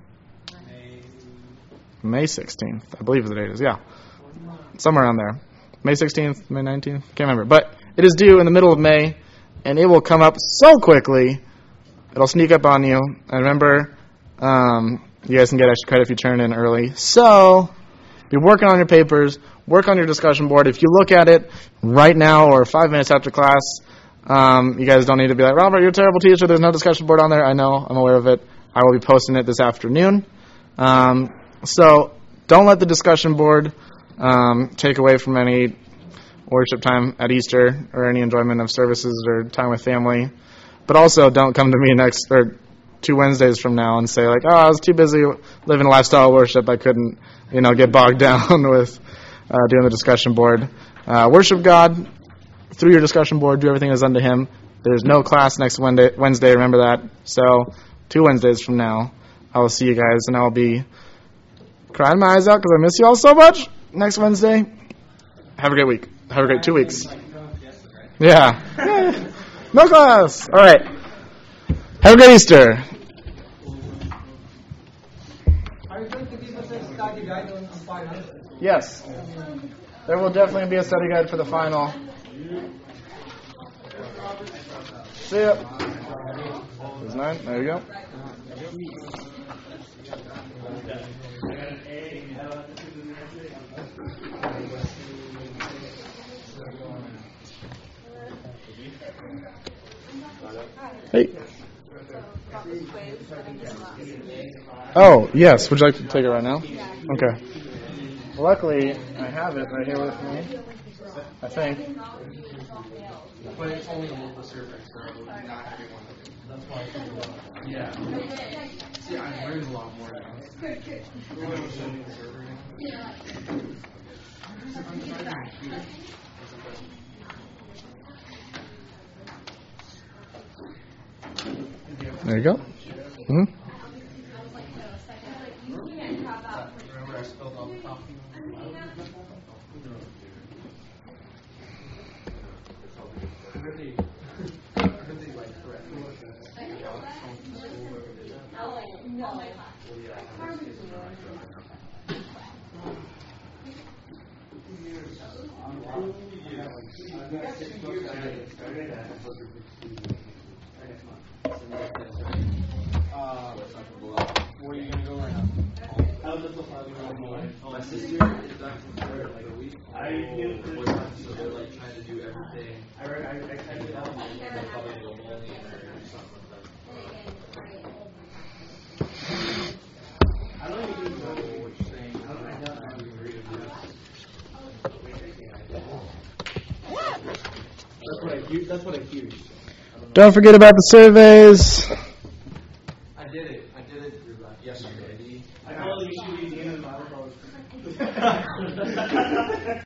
May 16th, I believe the date is. Yeah, somewhere around there. May 16th, May 19th, can't remember. But it is due in the middle of May, and it will come up so quickly, it'll sneak up on you. And remember, you guys can get extra credit if you turn in early. So, be working on your papers, work on your discussion board. If you look at it right now or 5 minutes after class, you guys don't need to be like, Robert, you're a terrible teacher, there's no discussion board on there. I know, I'm aware of it. I will be posting it this afternoon. So, don't let the discussion board take away from any worship time at Easter or any enjoyment of services or time with family. But also, don't come to me 2 Wednesdays from now and say like, I was too busy living a lifestyle of worship, I couldn't, get bogged down with doing the discussion board. Worship God through your discussion board, do everything as unto Him. There's no class next Wednesday, remember that. So, 2 Wednesdays from now, I will see you guys, and I'll be crying my eyes out because I miss you all so much next Wednesday. Have a great week. Have a great 2 weeks. Yeah. No class. All right. Have a great Easter. Are you going to give us a study guide on finance? Yes. There will definitely be a study guide for the final. See ya. There's 9. There you go. Hey. Oh, yes. Would you like to take it right now? Okay. Luckily, I have it right here with me. I think. But it's only a local survey, so not everyone. That's why. Yeah. See, I learned a lot more now. There you go. Mm-hmm. Remember I spilled all the coffee? Where are you going to go right now? I was just my sister is back from Florida like a week. So they're like trying to do everything. I kind of thought they're probably going to go bowling or something like that. I don't even know what you're saying. I don't agree with that. That's what I hear. Don't forget about the surveys.